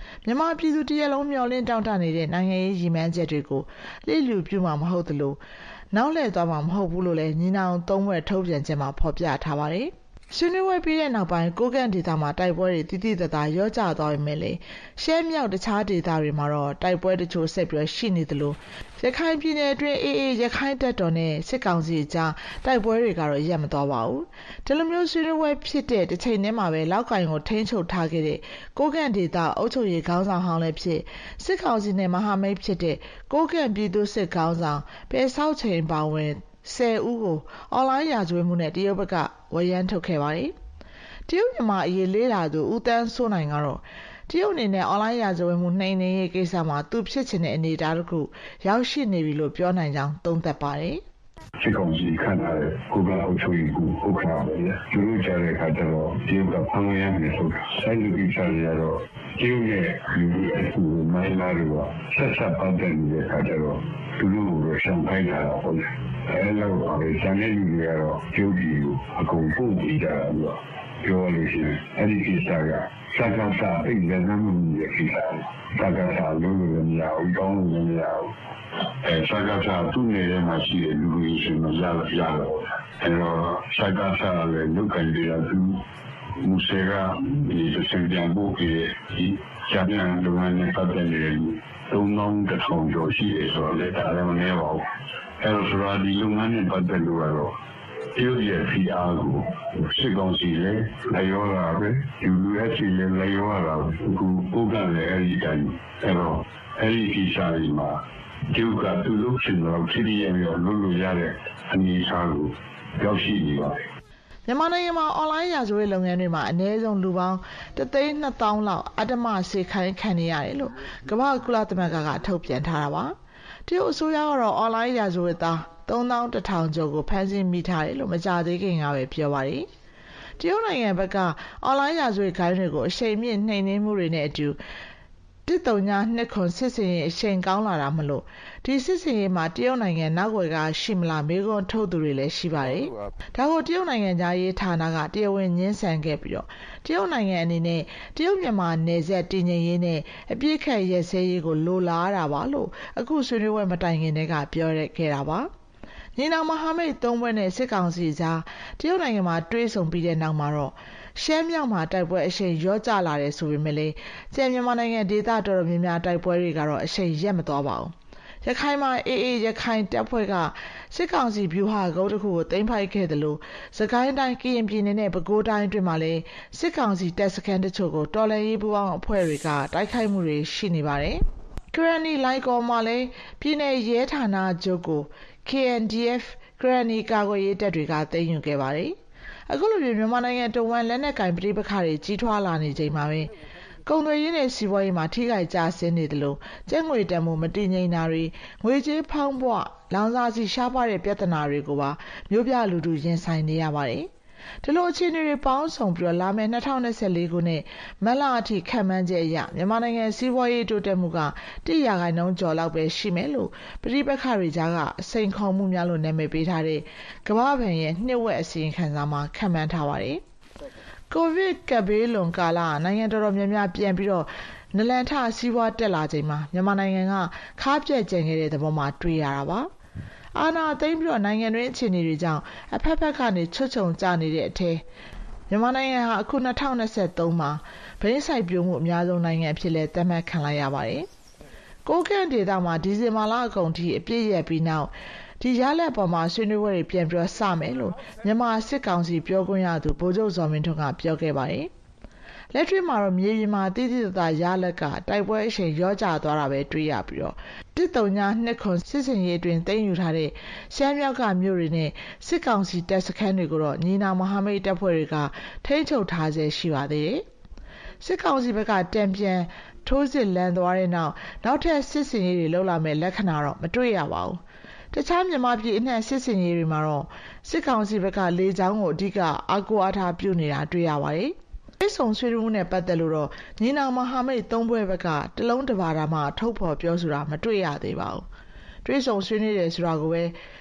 မြန်မာပြည်သူတရက်လုံးမျှော်လင့်တောင်းတနေတဲ့နိုင်ငံရေးရည်မှန်းချက်တွေကိုလစ်လျူပြုမှာမဟုတ်သလိုနောက်လှည့်သွားမှာမဟုတ်ဘူးလို့လည်းညီနောင်သုံးဘွဲ့ထုတ်ပြန်ချက်မှာဖော်ပြထားပါတယ်။ဆွေးနွေးပွဲပြီးတဲ့နောက်ပိုင်းကိုကန့်ဒေသမှာတိုက်ပွဲတွေတိတိတတ်တာရောကျသွားပေမဲ့လည်းရှမ်းမြောက်တခြားဒေသတွေမှာတော့တိုက်ပွဲတချို့ဆက်ပြီးရှိနေသလိုရခိုင်ပြည်နယ်အတွင်းအေးအေးရခိုင်တပ်တော်နဲ့စစ်ကောင်စီကြားတိုက်ပွဲတွေကတော့ရပ်မသွားပါဘူး။ဒီလိုမျိုးဆွေးနွေးပွဲဖြစ်တဲ့တစ်ချိန်တည်းမှာပဲလောက်ကင်ကိုထိန်းချုပ်ထားခဲ့တဲ့ကိုကန့်ဒေသအုပ်ချုပ်ရေးခေါင်းဆောင်ဟောင်းလည်းဖြစ်စစ်ကောင်စီနဲ့မဟာမိတ်ဖြစ်တဲ့ကိုကန့်ပြည်သူစစ်ခေါင်းဆောင်ပဲဆောက်ချိန်ပါဝင်ဆယ်ဦးကိုအွန်လိုင်းရာဇဝတ်မှုနဲ့တရုတ်ဘက်ကဝရမ်းထုတ်ခဲ့ပါတယ်။တရုတ်မြန်မာအရေးလေးလာသူဦးတန်းစိုးနိုင်ကတော့တရုတ်အနေနဲ့အွန်လိုင်းရာဇဝတ်မှုနှိမ်နင်းရေးကိစ္စမှာသူဖြစ်ချင်တဲ့အနေအထားတစ်ခုရောက်ရှိနေပြီလို့ပြောနိုင်ကြောင်းသုံးသပ်ပါတယ်။စစ်ကောင်စီခန့်ထားတဲ့ကိုကအုပ်ချုပ်ရေးကိုဥက္ကဋ္ဌပဲ။သူတို့ကြားတဲ့အခါကျတော့တရုတ်ကဖမ်းရမယ်ဆိုတာဆိုင်လူကြီးစားရတော့တရုတ်ရဲ့လူကြီးအခုမိုင်းလာတော့ဆက်ဆက်ပတ်တဲ့နေတဲ့အခါကျတော့သူတို့ကိုရှောင်ခိုင်းတာပေါ့လေ။အဲလိုပါပဲ။ဇန်နလူတွေကတော့ကျုပ်ကြီးကိုအကုန်ပို့ပြီးကြတာလို့ပြောလို့ရှိရင်အဲ့ဒီကိစ္စကစကားစားအိမ်ရမ်းမှုရဲ့ကိစ္စစကားစားလို့လည်းမရဘူးတောင်းလို့လည်းမရဘူးအဲစကားစားသူ့နေရာမှာရှိတဲ့လူတွေရှင်မရရတော့အဲတော့စကားစားလည်းလုတ်ကန်ကြသူမူစေကဒီစံပြန်ဖို့ဒီဂျာပြန်လူငန်းနဲ့ပတ်သက်နေသုံးလုံးတစ်ထောင်ကျော်ရှိတယ်ဆိုတော့လည်းဒါလည်းမနည်းပါဘူးအဲတော့ဆိုတော့ဒီလူငန်းနဲ့ပတ်သက်လို့ကတော့တရုတ်ရဲ့ဖီအားကိုစစ်ကောင်စီလည်းလည်းရောတာပဲယူလူအက်စီလည်းလည်းရောတာအခုပုဂ္ဂလည်းအဲ့ဒီတိုင်းအဲ့တော့အဲ့ဒီကိစ္စတွေမှာတရုတ်ကသူ့လုပ်ချင်တော့ဖြစ်ရရောလုပ်လို့ရတဲ့အနေအထားကိုရောက်ရှိနေပါတယ်မြန်မာနိုင်ငံမှာအွန်လိုင်းရာဇဝတ်လုပ်ငန်းတွေမှာအနည်းဆုံးလူပေါင်းတသိန်းနှစ်သောင်းလောက်အတ္တမစေခိုင်းခံနေရတယ်လို့ကမ္ဘာ့ကုလသမဂ္ဂကထုတ်ပြန်ထားတာပါတရုတ်အစိုးရကတော့အွန်လိုင်းရာဇဝတ်သားသုံးသောင်းတစ်ထောင်ကျော်ကိုဖမ်းဆီးမိထားတယ်လို့မကြသေးခင်ကပဲပြောပါတယ်။တရုတ်နိုင်ငံဘက်ကအွန်လိုင်းရာဇဝတ်ဂိုဏ်းတွေကိုအရှိန်မြင့်နှိမ်နင်းမှုတွေနဲ့အတူတစ်တုံညာနှစ်ခွန်စစ်စင်ရေးအရှိန်ကောင်းလာတာမလို့ဒီစစ်စင်ရေးမှာတရုတ်နိုင်ငံနောက်ွယ်ကရှိမလားမေးခွန်းထုတ်သူတွေလည်းရှိပါတယ်။ဒါကိုတရုတ်နိုင်ငံသားရေးဌာနကတရားဝင်ညှင်းဆန်ခဲ့ပြီးတော့တရုတ်နိုင်ငံအနေနဲ့တရုတ်မြန်မာနယ်စပ်တည်ငြိမ်ရေးနဲ့အပြည့်ခတ်ရဲစဲရေးကိုလိုလားတာပါလို့အခုဆွေးနွေးပွဲမတိုင်ခင်တည်းကပြောရခဲ့တာပါ။ညီနောင်မဟာမိတ်သုံးဘွဲ့နဲ့စစ်ကောင်စီကြားတရုတ်နိုင်ငံမှာတွဲဆုံပြီးတဲ့နောက်မှာတော့ရှမ်းမြောက်မှာတိုက်ပွဲအရှိန်ရောကျလာတယ်ဆိုပေမဲ့လည်းကျန်မြန်မာနိုင်ငံဒေသတော်တော်များများတိုက်ပွဲတွေကတော့အရှိန်ရက်မသွားပါဘူး။ရခိုင်မှာအေးအေးရခိုင်တပ်ဖွဲ့ကစစ်ကောင်စီဗျူဟာကုန်းတစ်ခုကိုသိမ်းပိုက်ခဲ့တယ်လို့စကိုင်းတိုင်းကရင်ပြည်နယ်နဲ့ပဲခူးတိုင်းအတွင်းမှာလည်းစစ်ကောင်စီတပ်စခန်းတချို့ကိုတော်လှန်ရေးပူးပေါင်းအဖွဲ့တွေကတိုက်ခိုက်မှုတွေရှိနေပါတယ်။ ကရန်နီလိုင်ကော်မှာလည်းပြည်내ရဲဌာနချုပ်ကို K N D F ကရန်နီကာကွယ်ရေးတပ်တွေကသိမ်းယူခဲ့ပါတယ်။အခုလိုမျိုးမြန်မာနိုင်ငံတဝန်းလက်နက်ကင်ပဋိပက္ခတွေကြီးထွားလာနေချိန်မှာပဲကုန်သွယ်ရေးနဲ့စီးပွားရေးမှာထိခိုက်ကျဆင်းနေတယ်လို့ကျပ်ငွေတန်ဖိုးမတည်ငြိမ်တာတွေငွေကြေးဖောင်းပွလောင်စာဆီရှားပါတဲ့ပြဿနာတွေကိုပါမျိုးပြလူထုရင်ဆိုင်နေရပါတယ်။ဒီလိုအခြေအနေတွေပေါင်းစုံပြီးလာမယ့်၂၀၂၄ခုနှစ်မတ်လအထိခံမှန်းချက်အရမြန်မာနိုင်ငံစီးပွားရေးတိုးတက်မှုကတစ်ရာခိုင်နှုန်းကျော်လောက်ပဲရှိမယ်လို့ပြည်ပခါတွေကြားကအစိန်ခေါ်မှုများလို့နာမည်ပေးထားတဲ့ကမ္ဘာ့ဘဏ်ရဲ့နှစ်ဝက်အစီရင်ခံစာမှာခန့်မှန်းထားပါတယ်။ကိုဗစ်ကပ်ဘေးလွန်ကာလနိုင်ငံတော်တော်များများပြန်ပြီးတော့နလန်ထစီးပွားတက်လာချိန်မှာမြန်မာနိုင်ငံကခါးပြက်ကျန်ခဲ့တဲ့သဘောမှာတွေ့ရတာပါ။အာဏာသိမ်းပြီးတော့နိုင်ငံတွင်းအခြေအနေတွေကြောင့်အဖက်ဖက်ကနေချွတ်ချုံကျနေတဲ့အထက်မြန်မာနိုင်ငံဟာအခု၂၀၂၃မှာဘိန်းစိုက်ပျိုးမှုအများဆုံးနိုင်ငံဖြစ်လဲသတ်မှတ်ခံလိုက်ရပါတယ်။ကိုကန့်ဒေသမှာဒီဇင်ဘာလအကုန်ထိအပြည့်ရပြီးနောက်ဒီရလက်ပေါ်မှာဆွေးနွေးပွဲတွေပြန်ပြောစမယ်လို့မြန်မာစစ်ကောင်စီပြောခွင့်ရသူဗိုလ်ချုပ်ဇော်မင်းထွန်းကပြောခဲ့ပါတယ်။လက်တွေ့မှာတော့မြေပြင်မှာတည်တည်တသာရလက်ကတိုက်ပွဲအရှိန်ရောကျသွားတာပဲတွေ့ရပြီးတော့တစ်တုံညာနှစ်ခွန်စစ်စင်ရေးတွင်သိမ်းယူထားတဲ့ရှမ်းမြောက်ကမြို့တွေနဲ့စစ်ကောင်စီတပ်စခန်းတွေကိုတော့ညီနောင်မဟာမိတ်တပ်ဖွဲ့တွေကထိန်းချုပ်ထားဆဲရှိပါသေးတယ်။စစ်ကောင်စီဘက်ကတံပြန်ထိုးစစ်လန်သွားတဲ့နောက်နောက်ထပ်စစ်စင်ရေးတွေလှုပ်လာမဲ့လက္ခဏာတော့မတွေ့ရပါဘူး။တခြားမြန်မာပြည်အနှံ့စစ်စင်ရေးတွေမှာတော့စစ်ကောင်စီဘက်ကလေကြောင်းကိုအဓိကအားကိုးအားထားပြုနေတာတွေ့ရပါတယ်။ပြည်ဆုံဆွေးနွေးမှုနဲ့ပတ်သက်လို့တော့ညီနောင်မဟာမိတ်သုံးဘွဲ့ဘက်ကတလုံးတစ်ပါးတာမှထုတ်ဖော်ပြောဆိုတာမတွေ့ရသေးပါဘူး။ပြည်ဆုံဆွေးနွေးတယ်ဆိုတာကိုပဲ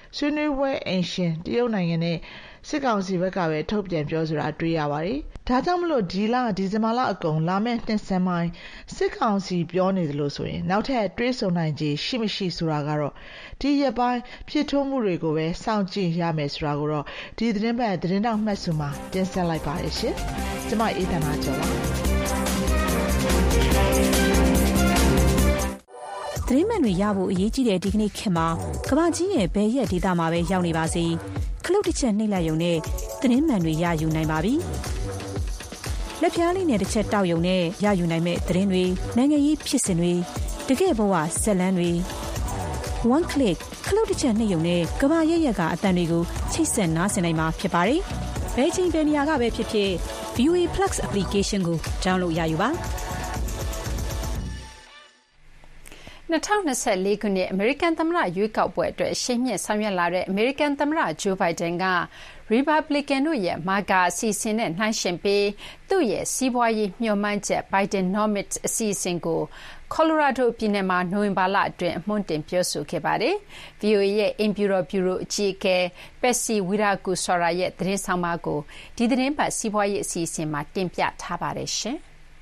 ဆွေးနွေးပွဲအိမ်ရှင်တရုတ်နိုင်ငံနဲ့စစ်ကောင်စီဘက်ကပဲထုတ်ပြန်ပြောဆိုတာတွေ့ရပါတယ်။ဒါကြောင့်မလို့ဒီလဒီဇင်ဘာလအကုန်လာမယ့်နှစ်ဆန်းပိုင်းစစ်ကောင်စီပြောနေသလိုဆိုရင်နောက်ထပ်တွေးဆုံနိုင်ခြေရှိမရှိဆိုတာကတော့ဒီရက်ပိုင်းဖြစ်ထွန်းမှုတွေကိုပဲစောင့်ကြည့်ရမယ်ဆိုတာကိုတော့ဒီသတင်းပတ်သတင်းတောက်မှတ်စုမှာတင်ဆက်လိုက်ပါတယ်ရှင်။ကျွန်မအေးသနာကျော်ပါသတင်းမှန်တွေရဖို့အရေးကြီးတဲ့ဒီကနေ့ခေတ်မှာကမ္ဘာကြီးရဲ့ဘယ်ရက်ဒေသမှာပဲရောက်နေပါစေခလုတ်တစ်ချက်နှိပ်လိုက်ရုံနဲ့သတင်းမှန်တွေရယူနိုင်ပါပြီ။လက်ပြားလေးနဲ့တစ်ချက်တောက်ရုံနဲ့ရယူနိုင်မဲ့သတင်းတွေနိုင်ငံရေးဖြစ်စဉ်တွေတကယ့်ဘဝဇာတ်လမ်းတွေ one click ခလုတ်တစ်ချက်နှိပ်ရုံနဲ့ကမ္ဘာရဲ့ရက်ကအတန်တွေကိုချိတ်ဆက်နားဆင်နိုင်မှာဖြစ်ပါတယ်။ဘယ်ချိန်ဘယ်နေရာကပဲဖြစ်ဖြစ် ဗီအိုအေ Plus application ကို download ရယူပါ။၂၀၂၄ခုနှစ်အမေရိကန်သမ္မတရွေးကောက်ပွဲအတွက်ရှေ့မြင့်ဆောင်ရွက်လာတဲ့အမေရိကန်သမ္မတဂျိုးဘိုင်ဒန်ကရီပတ်ဘလီကန်တို့ရဲ့မာဂါအစီအစဉ်နဲ့နှိုင်းယှဉ်ပြီးသူ့ရဲ့စီးပွားရေးမျှော်မှန်းချက် Bidenomics အစီအစဉ်ကိုကော်လိုရာဒိုပြည်နယ်မှာနိုဝင်ဘာလအတွင်းအမွှမ်းတင်ပြောဆိုခဲ့ပါတယ်။ ဗွီအိုအေရဲ့အိမ်ဖြူတော်ဗျူရိုအကြီးအကဲပက်စီဝီရာကူဆော်ရာရဲ့သတင်းဆောင်မကိုဒီသတင်းပတ်စီးပွားရေးအစီအစဉ်မှာတင်ပြထားပါတယ်ရှင်။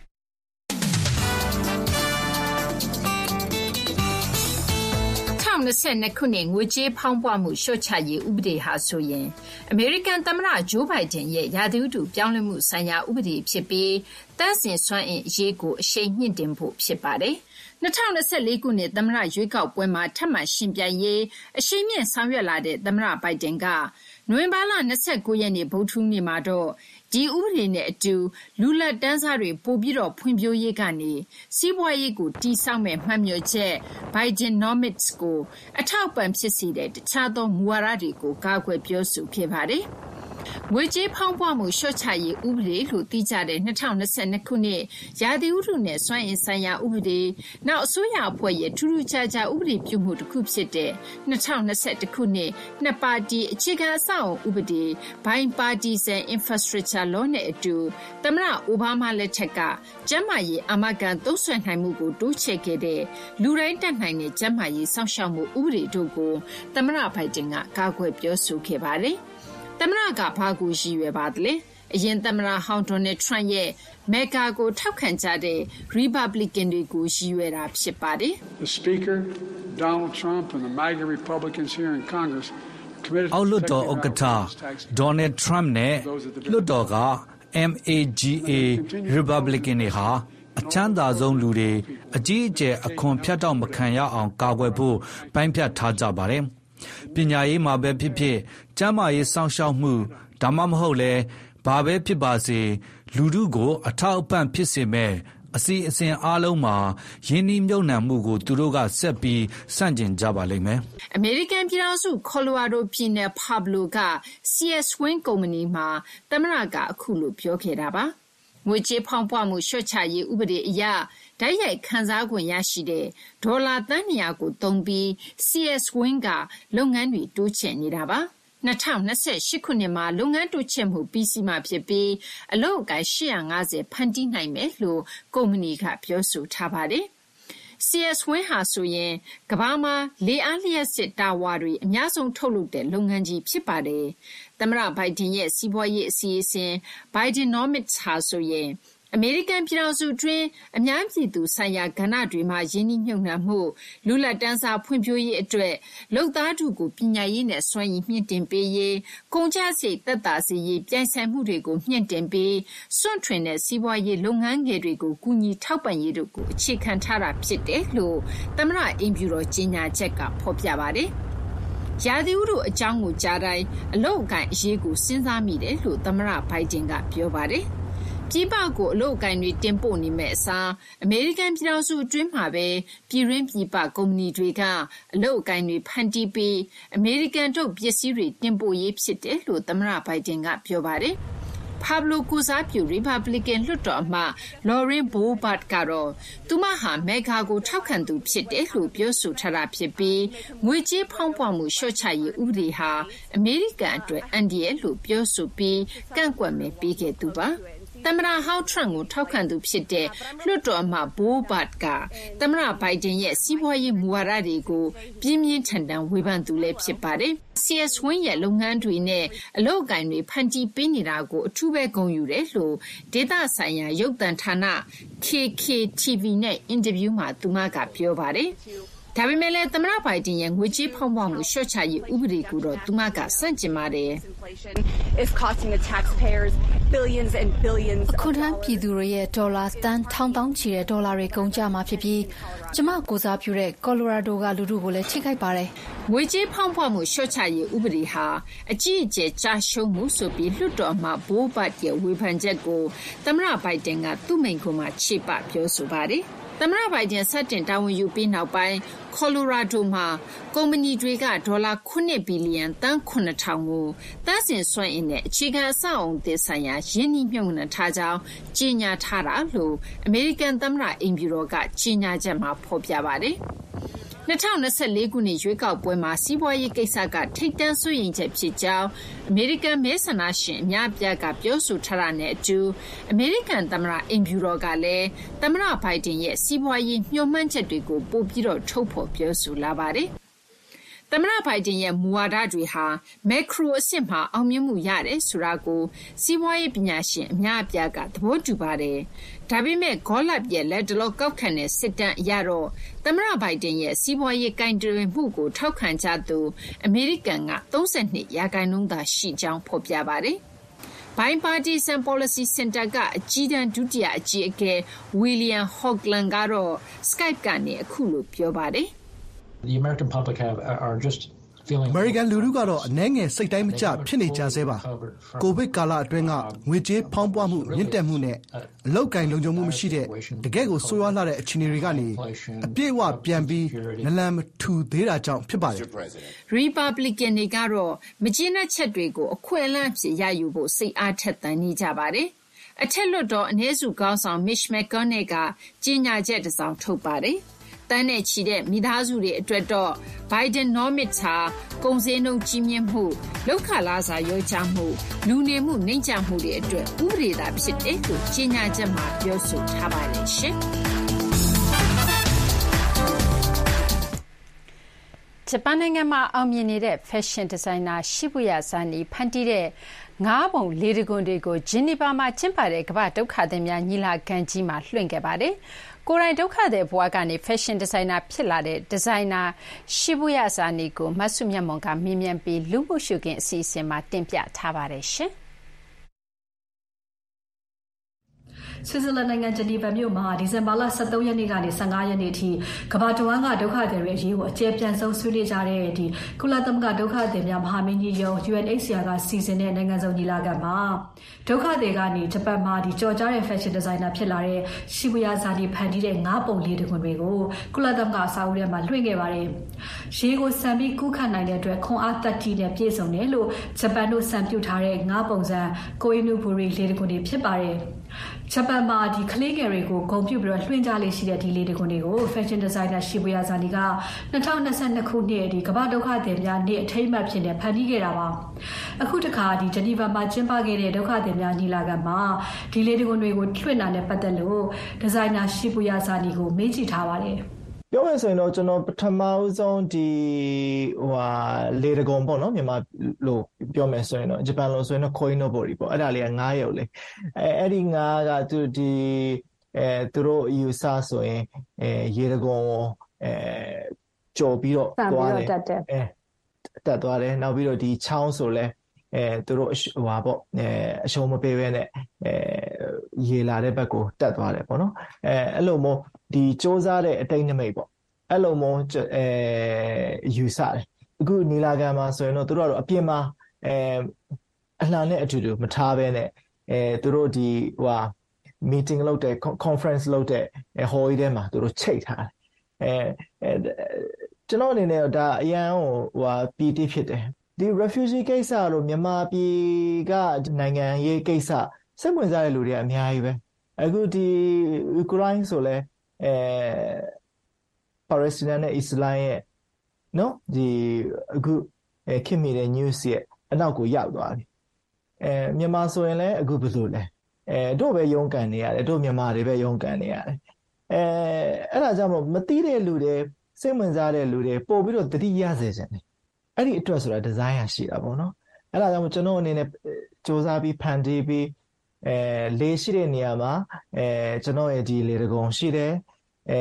၂၀၂၂ခုနှစ်ငွေကြေးဖောင်းပွမှုလျှော့ချရေးဥပဒေဟာဆိုရင်အမေရိကန်သမ္မတဂျိုးဘိုင်ဒန်ရဲ့ရာသီဥတုပြောင်းလဲမှုဆိုင်ရာဥပဒေဖြစ်ပြီးတန်းစင်စွမ်းအင်အရေးကိုအရှိန်မြင့်တင်ဖို့ဖြစ်ပါတယ်။၂၀၂၄ခုနှစ်သမ္မတရွေးကောက်ပွဲမှာထပ်မံရှင်ပြိုင်ရေးအရှိန်မြင့်ဆောင်ရွက်လာတဲ့သမ္မတဘိုင်ဒန်ကနိုဝင်ဘာလ၂၉ရက်နေ့ဗုဒ္ဓဟူးနေ့မှာတော့ဒီဥပဒေနဲ့အတူလူလတ်တန်းစားတွေပိုပြီးတော့ဖွံ့ဖြိုးရေးကနေစီးပွားရေးကိုတည်ဆောက်မဲ့မှတ်မြော်ချက် Bidenomics ကိုအထောက်ပံ့ဖြစ်စေတဲ့တခြားသောမူဝါဒတွေကိုကာကွယ်ပြောဆိုခဲ့ပါတယ်။ငွေကြေးဖောင်းပွမှုလျှော့ချရေးဥပဒေလို့သိကြတဲ့၂၀၂၂ခုနှစ်ရာသီဥတုနဲ့စွမ်းအင်ဆိုင်ရာဥပဒေနောက်အစိုးရအဖွဲ့ရဲ့ထူးထူးခြားခြားဥပဒေပြုမှုတစ်ခုဖြစ်တဲ့၂၀၂၁ခုနှစ်နှစ်ပါတီအခြေခံအဆောက်အအုံဥပဒေ Bipartisan Infrastructure Law နဲ့အတူသမ္မတအိုဘားမားလက်ထက်ကကျန်းမာရေးအာမခံသုံးစွဲနိုင်မှုကိုတိုးချဲ့ခဲ့တဲ့လူတိုင်းတက်နိုင်တဲ့ကျန်းမာရေးစောင့်ရှောက်မှုဥပဒေတို့ကိုသမ္မတဘိုင်ဒန်ကကာကွယ်ပြောဆိုခဲ့ပါတယ်။သမ္မတကဘာကိုရည်ရွယ်ပါသလဲအရင်သမ္မတဟောင်းဒေါ်နယ်ထရန့်ရဲ့မက်ဂါကိုထောက်ခံကြတဲ့ရီပတ်ဘလီကန်တွေကိုရည်ရွယ်တာဖြစ်ပါတယ်။ The Speaker Donald Trump and the MAGA Republicans here in Congress committed အောက်လွှတ်တော်ဥက္ကဋ္ဌဒေါ်နယ်ထရန့်နဲ့လွှတ်တော်က M A G A Republican တွေဟာအချမ်းသာဆုံးလူတွေအကြီးအကျယ်အခွန်ဖြတ်တောက်မခံရအောင်ကာကွယ်ဖို့ပိုင်းဖြတ်ထားကြပါတယ်။ပညာရေးမှာပဲဖြစ်ဖြစ်ကျန်းမာရေးစောင့်ရှောက်မှုဒါမှမဟုတ်လဲဘာပဲဖြစ်ပါစေလူထုကိုအထောက်အပံ့ဖြစ်စေမဲ့အစီအစဉ်အားလုံးမှာယင်းနှိမ့်မြုပ်နှံမှုကိုသူတို့ကဆက်ပြီးစန့်ကျင်ကြပါလိမ့်မယ်။အမေရိကန်ပြည်ထောင်စုကော်လိုရာဒိုပြည်နယ်ဖာဘလိုက C S Wing ကုမ္ပဏီမှာသမ္မတကအခုလိုပြောခဲ့တာပါ။ငွေကြေးဖောင်းပွမှုလျှော့ချရေးဥပဒေအရဓာတ်ရိုက်ခံစား권ရရှိတဲ့ဒေါ်လာသန်း၂၀၀ကိုသုံးပြီး C S Wing ကလုပ်ငန်းတွေတိုးချဲ့နေတာပါ။၂၀၂၈ခုနှစ်မှာလုပ်ငန်းတိုးချဲ့မှုပြီးစီးမှာဖြစ်ပြီးအလုပ်အကိုင်၈၅၀ဖန်တီးနိုင်မယ်လို့ကုမ္ပဏီကပြောဆိုထားပါတယ်။ C S Wing ဟာဆိုရင်ကမ္ဘာမှာလေအားလျှပ်စစ်တာဝါတွေအများဆုံးထုတ်လုပ်တဲ့လုပ်ငန်းကြီးဖြစ်ပါတယ်။သမ္မတဘိုင်ဒန်ရဲ့စီးပွားရေးအစီအစဉ် Bidenomics ဟာဆိုရင်အမေရိကန်ပြည်ထောင်စုတွင်းအများပြည်သူဆိုင်ရာကဏ္ဍတွေမှာယင်းနှိမ့်ညွှန်နှံမှုလူလက်တန်းစားဖွံ့ဖြိုးရေးအတွက်လုပ်သားထုကိုပညာရေးနဲ့စွမ်းရည်မြင့်တင်ပေးရေးကုန်ကျစရိတ်သက်သာစေရေးပြိုင်ဆိုင်မှုတွေကိုမြင့်တင်ပြီးစွန့်ထွင်တဲ့စီးပွားရေးလုပ်ငန်းငယ်တွေကိုကူညီထောက်ပံ့ရေးတို့ကိုအခြေခံထားတာဖြစ်တယ်လို့သမ္မတအိမ်ဖြူတော်ကြေညာချက်ကဖော်ပြပါတယ်။ရာသီဥတုအကြောင်းကိုကြားတိုင်းအလုပ်အကိုင်အရေးကိုစဉ်းစားမိတယ်လို့သမ္မတဘိုင်ဒန်ကပြောပါတယ်။ပြည်ပကိုအလုပ်အကိုင်တွေတင်ပို့နေမဲ့အစားအမေရိကန်ပြည်ထောင်စုအတွင်းမှာပဲပြည်ရင်းပြည်ပကုမ္ပဏီတွေကအလုပ်အကိုင်တွေဖန်တီးပြီးအမေရိကန်ထုတ်ပစ္စည်းတွေတင်ပို့ရေးဖြစ်တယ်လို့သမ္မတဘိုင်ဒန်ကပြောပါတယ်။ဖာဘလိုကူစားပြူရီပတ်ဘလီကန်လွှတ်တော်အမတ်လော်ရင်ဘိုးဘတ်ကတော့သူမဟာမက်ဂါကိုထောက်ခံသူဖြစ်တယ်လို့ပြောဆိုထားတာဖြစ်ပြီးငွေကြေးဖောင်းပွမှုလျှော့ချရေးဥပဒေဟာအမေရိကန်အတွက်အန္တရာယ်လို့ပြောဆိုပြီးကန့်ကွက်မယ်ပေးခဲ့သူပါ။သမ္မတဟောင်းထရန့်ကိုထောက်ခံသူဖြစ်တဲ့လွှတ်တော်အမတ်ဘိုးဘတ်ကသမ္မတဘိုင်ဒန်ရဲ့စီးပွားရေးမူဝါဒတွေကိုပြင်းပြင်းထန်ထန်ဝေဖန်သူလည်းဖြစ်ပါတယ်။စီ အက်စ် Wing ရဲ့လုပ်ငန်းတွေနဲ့အလုပ်အကိုင်တွေဖန်တီးပေးနေတာကိုအထူးပဲဂုဏ်ယူတယ်လို့ဒေသဆိုင်ရာရုပ်သံဌာန K K T V နဲ့အင်တာဗျူးမှာသူမကပြောပါတယ်။ဒါပေမဲ့လည်းသမ္မတဘိုင်ဒန်ရဲ့ငွေကြေးဖောင်းပွမှုလျှော့ချရေးဥပဒေကိုတော့သူမကစန့်ကျင်ပါတယ်။ is costing the taxpayers billions and billions ခုထမ်းပြည်သူတွေရဲ့ဒေါ်လာတန်ထောင်တောင်းချီတဲ့ဒေါ်လာတွေကုန်ကျမှာဖြစ်ပြီးကျမကိုစားပြုတဲ့ကော်လိုရာဒိုကလူထုကိုလည်းထိခိုက်ပါတယ်။ငွေကြေးဖောင်းပွမှုလျှော့ချရေးဥပဒေဟာအကြီးအကျယ်ကြာရှုံးမှုဆိုပြီးလွှတ်တော်မှာဘိုးဘတ်ရဲ့ဝေဖန်ချက်ကိုသမ္မတဘိုင်ဒန်ကသူ့မိန့်ခွန်းမှာခြေပပြောဆိုပါတယ်။သမ္မတဘိုင်ဒန်စတင်တာဝန်ယူပြီးနောက်ပိုင်းကော်လိုရာဒိုမှာကုမ္ပဏီတွေကဒေါ်လာခုနှစ်ဘီလီယံတန်ခုနှစ်ထောင်ကိုတန်းစင်စွမ်းအင်နဲ့အခြေခံအဆောက်အုံသစ်ဆိုင်ရာရင်းနှီးမြှုပ်နှံထားကြောင်းကြေညာထားတာလို့အမေရိကန်သမ္မတအိမ်ဖြူတော်ကကြေညာချက်မှာဖော်ပြပါတယ်။၂၀၂၄ခုနှစ်ရွေးကောက်ပွဲမှာစီးပွားရေးကိစ္စကထိပ်တန်းစိုးရိမ်ချက်ဖြစ်ကြောင်းအမေရိကန်မဲဆန္ဒရှင်အများအပြားကပြောဆိုထားတာနဲ့အတူအမေရိကန်သမ္မတအိမ်ဖြူတော်ကလည်းသမ္မတဘိုင်ဒန်ရဲ့စီးပွားရေးမျှော်မှန်းချက်တွေကိုပိုပြီးတော့ထုတ်ဖော်ပြောဆိုလာပါတယ်။သမ္မတဘိုင်ဒန်ရဲ့မူဝါဒတွေဟာမက်ခရိုအဆင့်မှာအောင်မြင်မှုရတယ်ဆိုတာကိုစီးပွားရေးပညာရှင်အများအပြားကသဘောတူပါတယ်။ဒါပေမဲ့ဂေါ်လပ်ရဲ့လက်တလောကောက်ခံတဲ့စစ်တမ်းအရတော့သမ္မတဘိုင်ဒန်ရဲ့စီးပွားရေးကိုင်တွယ်မှုကိုထောက်ခံကြသူအမေရိကန်ကသုံး၂ရာခိုင်နှုန်းသာရှိကြောင်းဖော်ပြပါတယ်။ Bipartisan Policy Center ကအကြီးတန်းဒုတိယအကြီးအကဲ William Hoagland ကတော့ Skype ကနေအခုလိုပြောပါတယ်။ The American public have are just feeling American လူထုကတော့အနှဲငယ်စိတ်တိုင်းမကျဖြစ်နေကြဆဲပါ။ကိုဗစ်ကာလအတွင်းကငွေကြေးဖောင်းပွားမှုမြင့်တက်မှုနဲ့အလောက်ကိုင်းလုံခြုံမှုမရှိတဲ့တကယ့်ကိုဆိုးရွားလာတဲ့အခြေအနေတွေကနေအပြည့်အဝပြန်ပြီးနလန်မထူသေးတာကြောင့်ဖြစ်ပါတယ်။ Republican တွေကတော့မကျေနပ်ချက်တွေကိုအခွင့်အလမ်းဖြစ်ရယူဖို့စိတ်အားထက်သန်နေကြပါတယ်။အထက်လွှတ်တော်အနည်းစုခေါင်းဆောင် Mitch McConnell ကကြေညာချက်တစ်စောင်ထုတ်ပါတယ်။တန်းနဲ့ချီတဲ့မိသားစုတွေအတွက်တော့ဘိုင်ဒန်နော်မစ်ဟာကုန်စည်နှုန်းကြီးမြင့်မှုလောက်ခလာစာရောကြမှုလူနေမှုနှိမ့်ချမှုတွေအတွက်ဥပဒေသာဖြစ်တယ်လို့ကြေညာချက်မှာပြောဆိုထားပါတယ်ရှင်။ဂျပန်နိုင်ငံမှာအောင်မြင်နေတဲ့ fashion designer ရှိဘူယာဇာနီဖန်တီးတဲ့ငါးပုံလေတံခွန်တွေကိုဂျီနီဗာမှာကျင်းပတဲ့ကမ္ဘာဒုက္ခသည်များညီလာခံကြီးမှာလွှင့်ခဲ့ပါတယ်။ကိုယ်တိုင်ဒုက္ခသည်ဘဝကနေ fashion designer ဖြစ်လာတဲ့ဒီဇိုင်နာရှိဘူယာဇာနီကိုမဆုမြတ်မွန်ကမြင်မြန်ပြီးလူမှုရှုခင်းအစီအစဉ်မှာတင်ပြထားပါတယ်ရှင်။ဆွစ်ဇာလန်နိုင်ငံဂျနီဗာမြို့မှာဒီဇင်ဘာလ၁၃ရက်နေ့ကနေ၁၅ရက်နေ့အထိကမ္ဘာတဝန်းကဒုက္ခသည်တွေအရေးကိုအကျယ်ပြန့်ဆုံးဆွေးနွေးကြတဲ့ဒီကုလသမဂ္ဂဒုက္ခသည်များမဟာမင်းကြီးရုံး U N H C R ကစီစဉ်တဲ့နိုင်ငံစုံညီလာခံမှာဒုက္ခသည်ကနေဂျပန်မှာဒီကြော်ကြားတဲ့ fashion designer ဖြစ်လာတဲ့ရှိဘူယာဇာနီဖန်တီးတဲ့ငါးပုံလေးတခွင်တွေကိုကုလသမဂ္ဂအစည်းအဝေးထဲမှာလွှင့်ခဲ့ပါတယ်။ရေကိုစံပြီးကူးခတ်နိုင်တဲ့အတွက်ခွန်အားတက်တီနဲ့ပြည့်စုံတယ်လို့ဂျပန်တို့စံပြုထားတဲ့ငါးပုံစံကိုအီနူဘူရီလေးတခွင်တွေဖြစ်ပါတယ်။ဂျပန်မှာဒီကလေးငယ်တွေကိုဂုဏ်ပြုပြီးတော့လွှင့်ကြလေးရှိတဲ့ဒီလေးတခွင်တွေကို fashion designer ရှိဘူယာဇာနီက၂၀၂၂ခုနှစ်ဒီကမ္ဘာဒုက္ခသည်များနေ့အထိမ်းအမှတ်ဖြစ်နေဖန်တီးခဲ့တာပါ။အခုတခါဒီဂျနီဗာမှာကျင်းပခဲ့တဲ့ဒုက္ခသည်များညီလာခံမှာဒီလေးတခွင်တွေကိုလွှင့်တာနဲ့ပတ်သက်လို့ဒီဇိုင်နာရှိဘူယာဇာနီကိုမေးကြည့်ထားပါတယ်။ပြောမယ်ဆိုရင်တော့ကျွန်တော်ပထမဦးဆုံးဒီဟိုဟာလေတကုံပေါ့နော်မြန်မာလို့ပြောမယ်ဆိုရင်တော့ဂျပန်လို့ဆိုရင်တော့ခိုင်းနိုဘော်ရီပေါ့အဲ့ဒါလေးကငါးရုပ်လေအဲအဲ့ဒီငါးကသူဒီအဲသူတို့ယူဆဆိုရင်အဲရေတကုံအဲကြော်ပြီးတော့သွားတယ်အဲတက်သွားတယ်နောက်ပြီးတော့ဒီချောင်းဆိုလဲအဲသူတို့ဟိုဟာပေါ့အဲအရှုံးမပေးဘဲနဲ့အဲရေလာတဲ့ဘက်ကိုတက်သွားတယ်ပေါ့နော်အဲအဲ့လိုမျိုးဒီစ조사တဲ့အတိတ်နမိတ်ပေါ့အဲ့လိုမျိုးအဲယူဆတယ်အခုနီလာခံမှာဆိုရင်တော့သူတို့ကတော့အပြင်မှာအဲအလှနဲ့အတူတူမထားဘဲနဲ့အဲသူတို့ဒီဟိုဟာ meeting လုပ်တဲ့ conference လုပ်တဲ့ hall ထဲမှာသူတို့ချိတ်ထားတယ်အဲကျွန်တော်အနေနဲ့ဒါအရန်ဟိုဟိုပီတိဖြစ်တယ်ဒီ refugee ကိစ္စလို့မြန်မာပြည်ကနိုင်ငံရေးကိစ္စစိတ်ဝင်စားတဲ့လူတွေအများကြီးပဲအခုဒီယူကရိန်းဆိုလဲအဲပါလက်စတိုင်းနဲ့အစ္စလာမ်ရဲ့နော်ဒီအခုခင်မိတဲ့ news ရဲ့အနောက်ကိုရောက်သွားပြီအဲမြန်မာဆိုရင်လည်းအခုဘယ်လိုလဲအဲတို့ပဲရုန်းကန်နေရတယ်တို့မြန်မာတွေပဲရုန်းကန်နေရတယ်အဲအဲ့ဒါကြောင့်မို့မသိတဲ့လူတွေစိတ်ဝင်စားတဲ့လူတွေပို့ပြီးတော့တတိယစေချင်တယ်အဲ့ဒီအတွက်ဆိုတာဒီဇိုင်းရရှိတာပေါ့နော်အဲ့ဒါကြောင့်မို့ကျွန်တော်အနေနဲ့စ조사ပြီးဖန်တီးပြီးအဲလေးရှိတဲ့နေရာမှာအဲကျွန်တော်ရဲ့ဒီလေတကုံရှိတယ်အဲ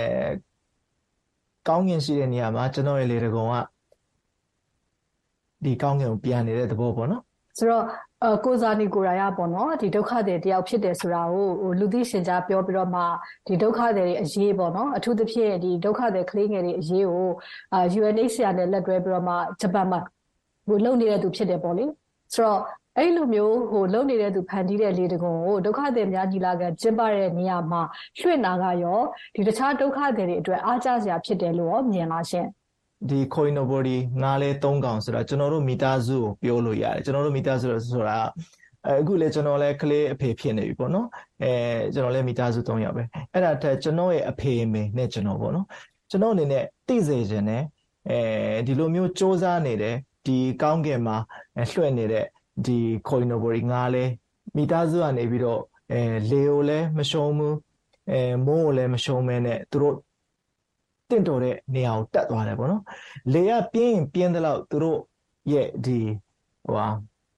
ကောင်းကင်ရှိတဲ့နေရာမှာကျွန်တော်ရဲ့လေတကုံကဒီကောင်းကင်ကိုပြန်နေတဲ့သဘောပေါ့နော်ဆိုတော့အကိုဇာနီကိုရာရပေါ့နော်ဒီဒုက္ခတွေတယောက်ဖြစ်တယ်ဆိုတာကိုဟိုလူသိရှင်ကြားပြောပြီးတော့မှဒီဒုက္ခတွေအရေးပေါ့နော်အထူးသဖြင့်ဒီဒုက္ခတွေကလေးငယ်တွေအရေးကိုအာ ယူ အန် အိတ် စီ အာ နဲ့လက်တွဲပြီးတော့မှဂျပန်မှာဟိုလုပ်နေတဲ့သူဖြစ်တယ်ပေါ့လေဆိုတော့အဲ့လိုမျိုးဟိုလုပ်နေတဲ့သူဖန်တီးတဲ့လေတကုံကိုဒုက္ခတွေများညီလာခံကျင်းပတဲ့နေရာမှာလွှင့်တာကရောဒီတခြားဒုက္ခတွေအတွက်အားကျစရာဖြစ်တယ်လို့ရောမြင်လားရှင်ဒီကိုင်နိုဘော်ဒီငါးလဲသုံးကောင်ဆိုတာကျွန်တော်တို့မိသားစုကိုပြောလို့ရတယ်ကျွန်တော်တို့မိသားစုဆိုတာအခုလေကျွန်တော်လဲကလေးအဖေဖြစ်နေပြီပေါ့နော်အဲကျွန်တော်လဲမိသားစုသုံးယောက်ပဲအဲ့ဒါတက်ကျွန်တော်ရဲ့အဖေအမေနဲ့ကျွန်တော်ပေါ့နော်ကျွန်တော်အနေနဲ့သိစေခြင်းနဲ့အဲဒီလိုမျိုးစ조사နေတဲ့ဒီကောင်းကင်မှာလွှင့်နေတဲ့ဒီကိုင်နိုဘော်ဒီငါးလဲမိသားစုကနေပြီးတော့အဲလေကိုလဲမရှုံးဘူးအဲမိုးကိုလဲမရှုံးမဲနဲ့သူတို့တင့်တော်တဲ့နေရာကိုတက်သွားတယ်ပေါ့နော်လေကပြင်းပြင်းတဲ့လောက်သူတို့ရဲ့ဒီဟိုဟာ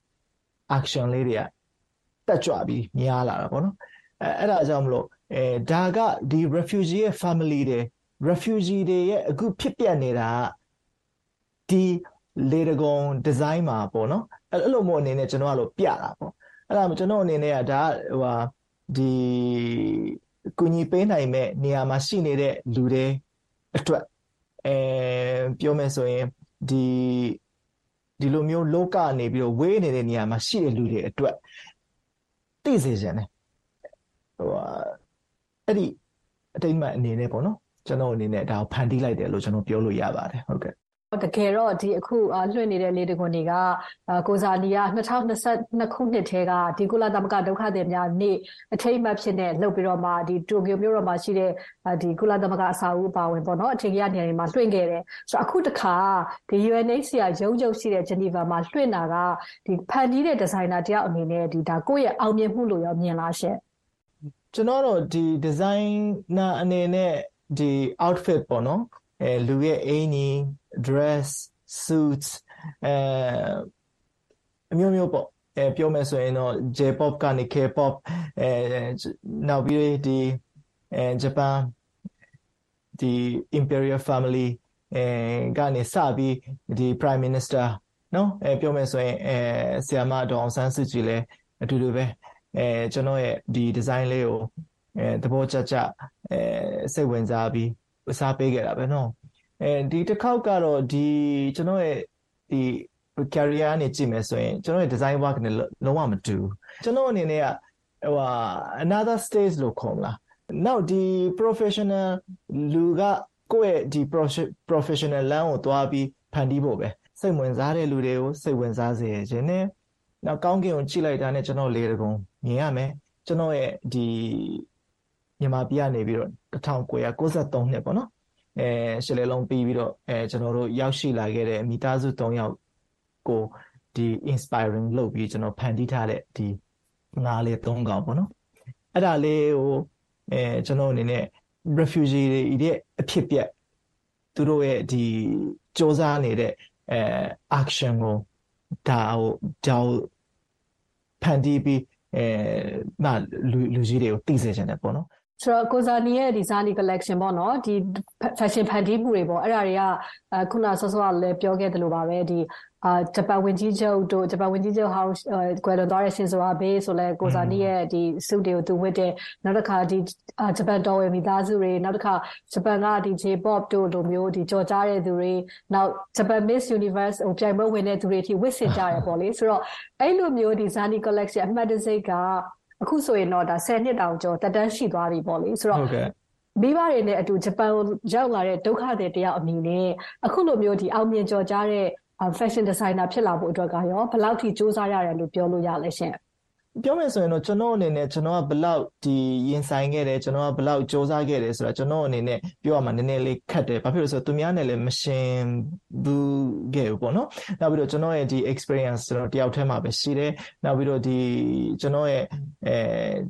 action လေးတွေကတက်ကြွပြီးများလာတာပေါ့နော်အဲအဲ့ဒါကြောင့်မလို့အဲဒါကဒီ refugee ရဲ့ family တွေ refugee တွေရဲ့အခုဖြစ်ပျက်နေတာဒီလေတကုံ design မှာပေါ့နော်အဲ့လိုမျိုးအနေနဲ့ကျွန်တော်ကလို့ပြတာပေါ့အဲ့ဒါကျွန်တော်အနေနဲ့ကဒါဟိုဟာဒီကုညီပေးနိုင်မဲ့နေရာမှာရှိနေတဲ့လူတွေအတွက်အဲပြောမယ်ဆိုရင်ဒီဒီလိုမျိုးလောကနေပြီးတော့ဝေးနေတဲ့နေရာမှာရှိတဲ့လူတွေအတွက်သိစေချင်တယ်ဟိုအဲ့ဒီအတိတ်မှအနေနဲ့ပေါ့နော်ကျွန်တော်အနေနဲ့ဒါကိုဖန်တီးလိုက်တယ်လို့ကျွန်တော်ပြောလို့ရပါတယ်ဟုတ်ကဲ့တကယ်တော့ဒီအခုလွှင့်နေတဲ့လေတကွန်တွေကကိုဇာနီက၂၀၂၂ခုနှစ်ထဲကဒီကုလသမဂ္ဂဒုက္ခသည်များနေ့အထိမ်းအမှတ်ဖြစ်နေလုပ်ပြီးတော့မှဒီတိုကျိုမြို့တော်မှာရှိတဲ့ဒီကုလသမဂ္ဂအဆောက်အဦအပါဝင်ပေါ့နော်အထင်ကြီးနေရာတွေမှာလွှင့်ခဲ့တယ်ဆိုတော့အခုတခါဒီ ယူ အန် အိတ် စီ အာ ရုံးချုပ်ရှိတဲ့ဂျနီဗာမှာလွှင့်တာကဒီဖန်တီးတဲ့ဒီဇိုင်နာတယောက်အနေနဲ့ဒီဒါကိုယ့်ရဲ့အောင်မြင်မှုလို့ရောမြင်လားရှင့်ကျွန်တော်တို့ဒီဒီဇိုင်နာအနေနဲ့ဒီ outfit ပေါ့နော်အဲလူရဲ့အင်ကြီး dress suits အဲအမျိုးမျိုးပေါ့အဲပြောမယ်ဆိုရင်တော့ J-pop ကနေ K-pop အဲနောက်ပြီးဒီအဲဂျပန်ဒီ Imperial Family အဲကနေစပြီးဒီ Prime Minister နော်အဲပြောမယ်ဆိုရင်အဲဆီယမဒေါအောင်ဆန်းစုကြည်လည်းအတူတူပဲအဲကျွန်တော်ရဲ့ဒီ design လေးကိုအဲသဘောကျကျအဲစိတ်ဝင်စားပြီးအစားပေးခဲ့တာပဲနော်အဲဒီတစ်ခေါက်ကတော့ဒီကျွန်တော်ရဲ့ဒီ career နဲ့ကြည့်မယ်ဆိုရင်ကျွန်တော်ရဲ့ design work နဲ့လုံးဝမတူကျွန်တော်အနေနဲ့ကဟိုဟာ another stage လို့ခေါ်မလားနောက်ဒီ professional လူကကိုယ့်ရဲ့ဒီ professional လမ်းကိုသွားပြီးဖန်တီးဖို့ပဲစိတ်ဝင်စားတဲ့လူတွေကိုစိတ်ဝင်စားစေခြင်းနဲ့နောက်ကောင်းကင်ကိုကြည့်လိုက်တာနဲ့ကျွန်တော်လေတကုံမြင်ရမယ်ကျွန်တော်ရဲ့ဒီမြန်မာပြည်ကနေပြီးတော့၁၉၉၃နှစ်ပေါ့နော်အဲရှစ်လေးလုံးပြီးပြီးတော့အဲကျွန်တော်တို့ရောက်ရှိလာခဲ့တဲ့မိသားစု၃ယောက်ကိုဒီ inspiring လုပ်ပြီးကျွန်တော်ဖန်တီးထားတဲ့ဒီငါးလေး၃ကောင်ပေါ့နော်အဲ့ဒါလေးကိုအဲကျွန်တော်အနေနဲ့ refugee တွေရဲ့အဖြစ်ပြက်သူတို့ရဲ့ဒီစ조사နေတဲ့အဲ action ကိုဒါဟိုဒါဖန်တီးပြီးအဲမှလူလူကြီးတွေကိုသိစေချင်တယ်ပေါ့နော်ဆိုတော့ကိုဇာနီရဲ့ဒီဇာနီ collection ပေါ့နော်ဒီ fashion ဖန်တီးမှုတွေပေါ့အဲ့ဒါတွေကခုနဆောဆောကလည်းပြောခဲ့တယ်လို့ပါပဲဒီအာဂျပန်ဝင်ကြီးချုပ်တို့ဂျပန်ဝင်ကြီးချုပ်ဟောင်းကွယ်လွန်သွားတဲ့ရှင်ဇိုအာဘေးဆိုလဲကိုဇာနီရဲ့ဒီစုတွေကိုသူဝတ်တဲ့နောက်တစ်ခါဒီဂျပန်တော်ဝင်မိသားစုတွေနောက်တစ်ခါဂျပန်ကဒီ J-pop တို့လိုမျိုးဒီကြော်ကြားတဲ့သူတွေနောက်ဂျပန် Miss Universe ဟိုပြိုင်ပွဲဝင်တဲ့သူတွေအထိဝတ်ဆင်ကြရပေါ့လေဆိုတော့အဲ့လိုမျိုးဒီဇာနီ collection အမှတ်တစိတ်ကအခုဆိုရင်တော့ဒါဆယ်နှစ်တောင်ကျော်တက်တန်းရှိသွားပြီပေါ့လေဆိုတော့မိဘတွေနဲ့အတူဂျပန်ရောက်လာတဲ့ဒုက္ခတွေတယောက်အမည်နဲ့အခုလိုမျိုးဒီအောင်မြင်ကျော်ကြားတဲ့fashion designer ဖြစ်လာဖို့အတွက်ကရောဘယ်လောက်ထိစူးစမ်းရတယ်လို့ပြောလို့ရလဲရှင်ပြောမယ်ဆိုရင်တော့ကျွန်တော်အနေနဲ့ကျွန်တော်ကဘလောက်ဒီရင်ဆိုင်ခဲ့တယ်ကျွန်တော်ကဘလောက်စူးစမ်းခဲ့တယ်ဆိုတာကျွန်တော်အနေနဲ့ပြောရမှာနည်းနည်းလေးခက်တယ်ဘာဖြစ်လို့ဆိုတော့သူများနဲ့လည်းမရှင်ဘူးခဲ့ဘူးပေါ့နော်နောက်ပြီးတော့ကျွန်တော်ရဲ့ဒီ experience ကျွန်တော်တယောက်တည်းမှာပဲရှိတယ်နောက်ပြီးတော့ဒီကျွန်တော်ရဲ့အဲ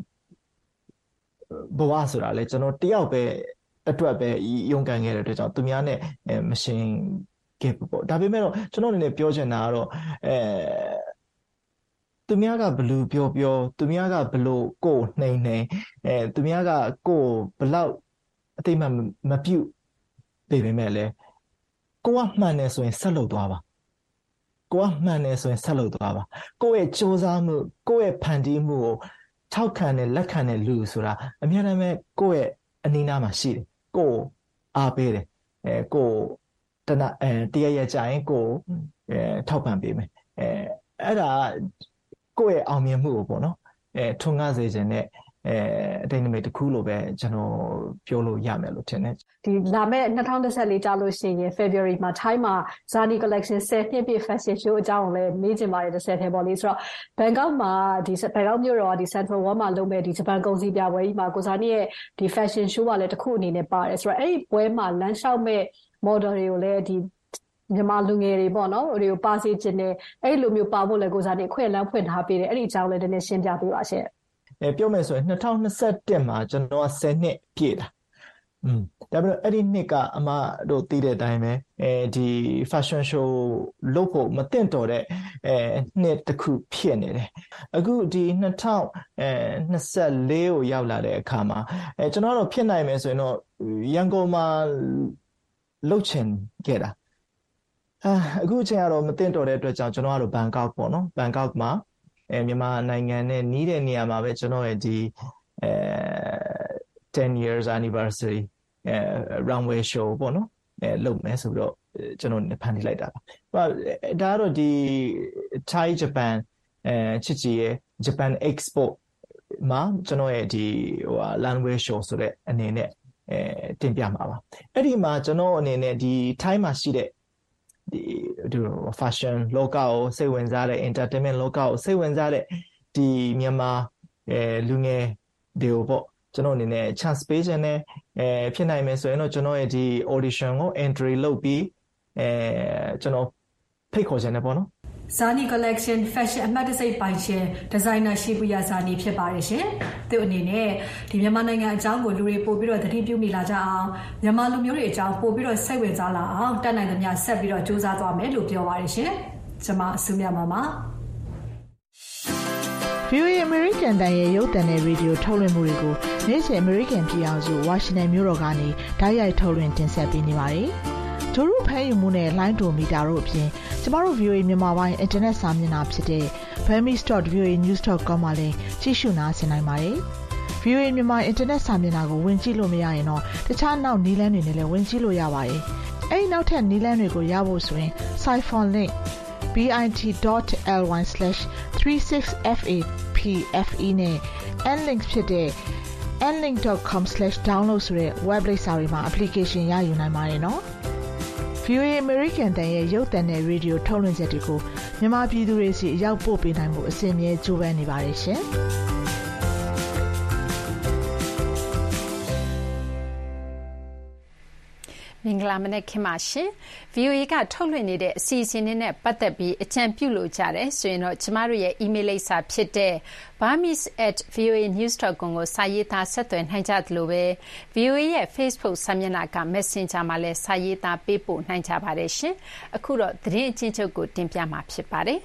ဘဝဆိုတာလေကျွန်တော်တယောက်ပဲအတွက်ပဲရုန်းကန်ခဲ့တဲ့အတွက်ကြောင့်သူများနဲ့မရှင်ခဲ့ဘူးပေါ့ဒါပေမဲ့တော့ကျွန်တော်အနေနဲ့ပြောချင်တာကတော့အဲသူများကဘလူပြောပြောသူများကဘလို့ကိုနှိမ်နှိမ်အဲသူများကကိုဘလောက်အတိတ်မှမပြုတ်ပေပေမဲ့လေကိုကမှန်တယ်ဆိုရင်ဆက်လုပ်သွားပါကိုကမှန်တယ်ဆိုရင်ဆက်လုပ်သွားပါကိုယ့်ရဲ့စူးစမ်းမှုကိုယ့်ရဲ့ဖန်တီးမှုကိုထောက်ခံတဲ့လက်ခံတဲ့လူဆိုတာအများတမ်းပဲကိုယ့်ရဲ့အနီးနားမှာရှိတယ်ကိုအားပေးတယ်အဲကိုတနအဲတရရကြရင်ကိုအဲထောက်ပံ့ပေးမယ်အဲအဲ့ဒါကိုယ့်ရဲ့အောင်မြင်မှုကိုပေါ့နော်အဲထွန်းကားစေခြင်းနဲ့အဲအတိတ်နမိတ်တစ်ခုလိုပဲကျွန်တော်ပြောလို့ရမယ်လို့ထင်တယ်ဒီလာမယ့်၂၀၁၄ကြာလို့ရှိရင် February မှာ Thai မှာ Zani Collection ဆယ်နှစ်ပြည့် Fashion Show အကြောင်းကိုလည်းမေးချင်ပါတယ်တစ်ဆက်ထဲပေါ့လေဆိုတော့ Bangkok မှာဒီ Bangkok မြို့တော်ဒီ Central World မှာလုပ်မဲ့ဒီဂျပန်ကုန်စည်ပြပွဲကြီးမှာကိုဇာနီရဲ့ဒီ Fashion Show ကလည်းတစ်ခုအနေနဲ့ပါတယ်ဆိုတော့အဲ့ဒီပွဲမှာလမ်းလျှောက်မဲ့ model တွေကိုလည်းဒီမြန်မာလူငယ်တွေပေါ့နော်ဟိုတွေကိုပါစေခြင်းနဲ့အဲ့လိုမျိုးပါဖို့လည်းကိုဇာနီအခွင့်အလမ်းဖွင့်ထားပေးတယ်အဲ့ဒီအကြောင်းလည်းနည်းနည်းရှင်းပြပေးပါရှင်အဲပြောမယ်ဆိုရင်၂၀၂၁မှာကျွန်တော်ကဆယ်နှစ်ပြည့်တာอืมဒါပေမဲ့အဲ့ဒီနှစ်ကအမတို့သိတဲ့အတိုင်းပဲအဲဒီ fashion show လုပ်ဖို့မသင့်တော်တဲ့အဲနှစ်တစ်ခုဖြစ်နေတယ်အခုဒီ၂၀၂၄ကိုရောက်လာတဲ့အခါမှာအဲကျွန်တော်တို့ဖြစ်နိုင်မယ်ဆိုရင်တော့ရန်ကုန်မှာလုပ်ချင်ခဲ့တာအာအခုအချိန်ကတော့မသင့်တော်တဲ့အတွက်ကြောင့်ကျွန်တော်ကတော့ဘန်ကောက်ပေါ့နော်ဘန်ကောက်မှာအဲမြန်မာနိုင်ငံနဲ့နီးတဲ့နေရာမှာပဲကျွန်တော်ရဲ့ဒီအဲ ten years anniversary အဲ runway show ပေါ့နော်အဲလုပ်မယ်ဆိုပြီးတော့ကျွန်တော်ဖန်တီးလိုက်တာပါဒါကတော့ဒီ Thai Japan အဲချစ်ကြည်ရဲ့ Japan Export မှာကျွန်တော်ရဲ့ဒီဟို runway show ဆိုတဲ့အနေနဲ့အဲတင်ပြမှာပါအဲ့ဒီမှာကျွန်တော်အနေနဲ့ဒီ Thai မှာရှိတဲ့ဒီဒီ fashion လောကကိုစိတ်ဝင်စားတဲ့ entertainment လောကကိုစိတ်ဝင်စားတဲ့ဒီမြန်မာအဲလူငယ်တွေကိုပေါ့ကျွန်တော်အနေနဲ့ chance ပေးခြင်းနဲ့အဲဖြစ်နိုင်မယ်ဆိုရင်တော့ကျွန်တော်ရဲ့ဒီ audition ကို entry လုပ်ပြီးအဲကျွန်တော်ဖိတ်ခေါ်ခြင်းနဲ့ပေါ့နော် Zani Collection Fashion အမှတ်တံဆိပ်ပိုင်ရှင် designer Shibuya Zani ဖြစ်ပါတယ်ရှင်။သူအနေနဲ့ဒီမြန်မာနိုင်ငံအကြောင်းကိုလူတွေပို့ပြီးတော့သတိပြုမိလာကြအောင်မြန်မာလူမျိုးတွေအကြောင်းပို့ပြီးတော့စိတ်ဝင်စားလာအောင်တတ်နိုင်သမျှဆက်ပြီးတော့စူးစမ်းသွားမယ်လို့ပြောပါတယ်ရှင်။ကျွန်မအစုမြတ်ပါပါ။ဗွီအိုအေ American တန်ရဲ့ရုပ်သံနဲ့ရေဒီယိုထုတ်လွှင့်မှုတွေကိုနေ့စဉ် American ပြည်အောင်စု Washington မြို့တော်ကနေဓာတ်ရိုက်ထုတ်လွှင့်တင်ဆက်ပေးနေပါတယ်။ဒိုရုဖမ်းယူမှုနဲ့လိုင်းဒိုမီတာတို့အပြင်ကျမတို့ ဗွီအိုအေ မြန်မာပိုင်းအင်တာနက်စာမျက်နှာဖြစ်တဲ့ burmese dot v o a news dot com မှာလည်းကြည့်ရှုနားဆင်နိုင်ပါတယ်။ ဗွီအိုအေ မြန်မာအင်တာနက်စာမျက်နှာကိုဝင်ကြည့်လို့မရရင်တော့တခြားနောက်နည်းလမ်းတွေနဲ့လည်းဝင်ကြည့်လို့ရပါတယ်။အဲဒီနောက်ထပ်နည်းလမ်းတွေကိုရဖို့ဆိုရင် Siphon link bit dot ly slash three six f a p f e နဲ့ nlink ဖြစ်တဲ့ nlink dot com slash download ဆိုတဲ့ web လိပ်စာတွေမှာ application ရယူနိုင်ပါတယ်နော်။ဗွီအိုအေ American တန်ရဲ့ရုပ်သံနဲ့ရေဒီယိုထုတ်လွှင့်ချက်တွေကိုမြန်မာပြည်သူတွေစီရောက်ပို့ပေးနိုင်မှုအစီအမြဲကြိုးပမ်းနေပါတယ်ရှင်။မင်္ဂလာမနက်ခင်းပါရှင် ဗီအိုအေ ကထုတ်လွှင့်နေတဲ့အစီအစဉ်တွေနဲ့ပတ်သက်ပြီးအကြံပြုလို့ကြတယ်ဆိုရင်တော့ကျမတို့ရဲ့ email လိပ်စာဖြစ်တဲ့ burmese at v o a news dot com ကိုစာရေးသားဆက်သွယ်နိုင်ကြသလိုပဲ ဗီအိုအေ ရဲ့ Facebook စာမျက်နှာက Messenger မှာလည်းစာရေးသားပေးပို့နိုင်ကြပါတယ်ရှင်အခုတော့သတင်းအချင်းချုပ်ကိုတင်ပြမှာဖြစ်ပါတယ်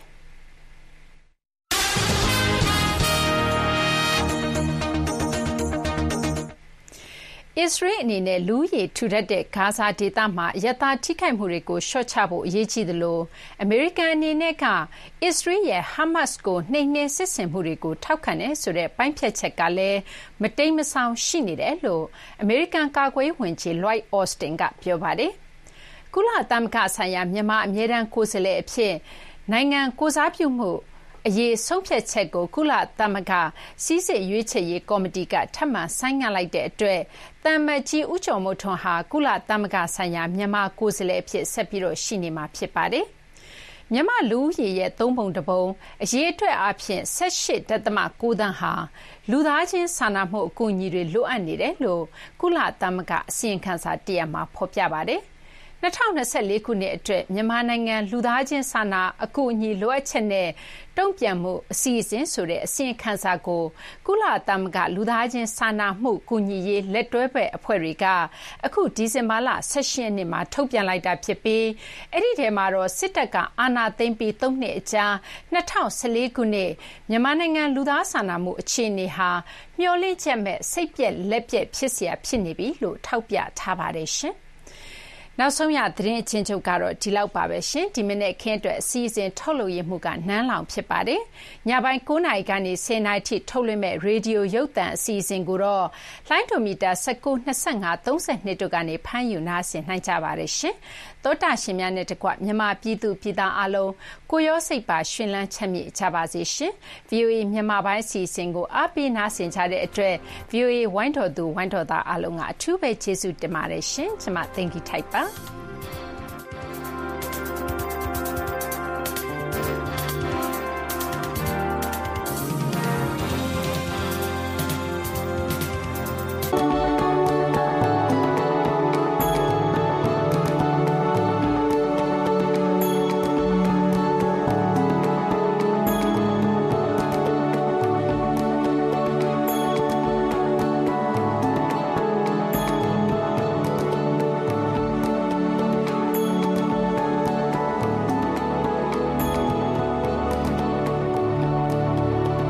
အစ္စရေးအနေနဲ့လူရေထူထပ်တဲ့ဂါဇာဒေသမှာအရပ်သားထိခိုက်မှုတွေကိုလျှော့ချဖို့အရေးကြီးသလိုအမေရိကန်အနေနဲ့ကအစ္စရေးရဲ့ဟာမတ်စ်ကိုနှိမ်နင်းစစ်ဆင်မှုတွေကိုထောက်ခံတယ်ဆိုတဲ့ပိုင်းဖြတ်ချက်ကလည်းမတိမ်မဆောင်ရှိနေတယ်လို့အမေရိကန်ကာကွယ်ရေးဝန်ကြီး Lloyd Austin ကပြောပါတယ်။ကုလသမဂ္ဂဆိုင်ရာမြန်မာအမြဲတမ်းကိုယ်စားလှယ်အဖြစ်နိုင်ငံကိုစားပြုမှုအရေးဆုံးဖြတ်ချက်ကိုကုလသမဂ္ဂစီးစစ်ရွေးချယ်ရေးကော်မတီကထပ်မံဆိုင်းငံ့လိုက်တဲ့အတွက်တမ္မကြီးဦးကျော်မိုးထွန်းဟာကုလသမဂ္ဂဆိုင်ရာမြန်မာကိုယ်စားလှယ်အဖြစ်ဆက်ပြီးတော့ရှိနေမှာဖြစ်ပါတယ်။မြန်မာလူဦးရေရဲ့သုံးပုံတစ်ပုံအရေးအတွက်အပြင် ၁၈ ဒသမ ၉ သန်းဟာလူသားချင်းစာနာမှုအကူအညီတွေလိုအပ်နေတယ်လို့ကုလသမဂ္ဂအစီရင်ခံစာတရပ်မှာဖော်ပြပါတယ်။၂၀၂၄ ခုနှစ်အတွက်မြန်မာနိုင်ငံလူသားချင်းစာနာအကူအညီလိုအပ်ချက်နဲ့တုံ့ပြန်မှုအစီအစဉ်ဆိုတဲ့အစီရင်ခံစာကိုကုလသမဂ္ဂလူသားချင်းစာနာမှုကူညီရေးလက်တွဲဘက်အဖွဲ့တွေကအခုဒီဇင်ဘာလ ၁၈ ရက်နေ့မှာထုတ်ပြန်လိုက်တာဖြစ်ပြီးအဲ့ဒီထဲမှာတော့စစ်တပ်ကအာဏာသိမ်းပြီးသုံးနှစ်အကြာ၂၀၁၄ ခုနှစ်မြန်မာနိုင်ငံလူသားစာနာမှုအခြေအနေဟာမျှော်လင့်ချက်မဲ့စိတ်ပြက်လက်ပြက်ဖြစ်เสียဖြစ်နေပြီလို့ထောက်ပြထားပါတယ်ရှင်။နောက်ဆုံးရသတင်းအချင်းချုပ်ကတော့ဒီလောက်ပါပဲရှင်ဒီမိနစ်ခင်းအတွက်အစီအစဉ်ထုတ်လွှင့်ရမှုကနန်းလောင်ဖြစ်ပါတယ်ညပိုင်း၉နာရီကနေ၁၀နာရီထိထုတ်လွှင့်မဲ့ရေဒီယိုရုပ်သံအစီအစဉ်ကိုတော့လိုင်းဒိုမီတာ၁၉ ၂၅ ၃၂တို့ကနေဖမ်းယူနားဆင်နိုင်ကြပါတယ်ရှင်သောတာရှင်များနဲ့တကွမြန်မာပြည်သူပြည်သားအလုံးကိုရောစိတ်ပါရှင်လန်းချမ်းမြေ့ကြပါစေရှင် ဗီအိုအေ မြန်မာပိုင်းအစီအစဉ်ကိုအားပေးနားဆင်ကြတဲ့အတွက် ဗီအိုအေ ဝိုင်းတော်သူဝိုင်းတော်သားအလုံးကအထူးပဲကျေးဇူးတင်ပါတယ်ရှင်ကျွန်မ Thank you ထိုက်ပါ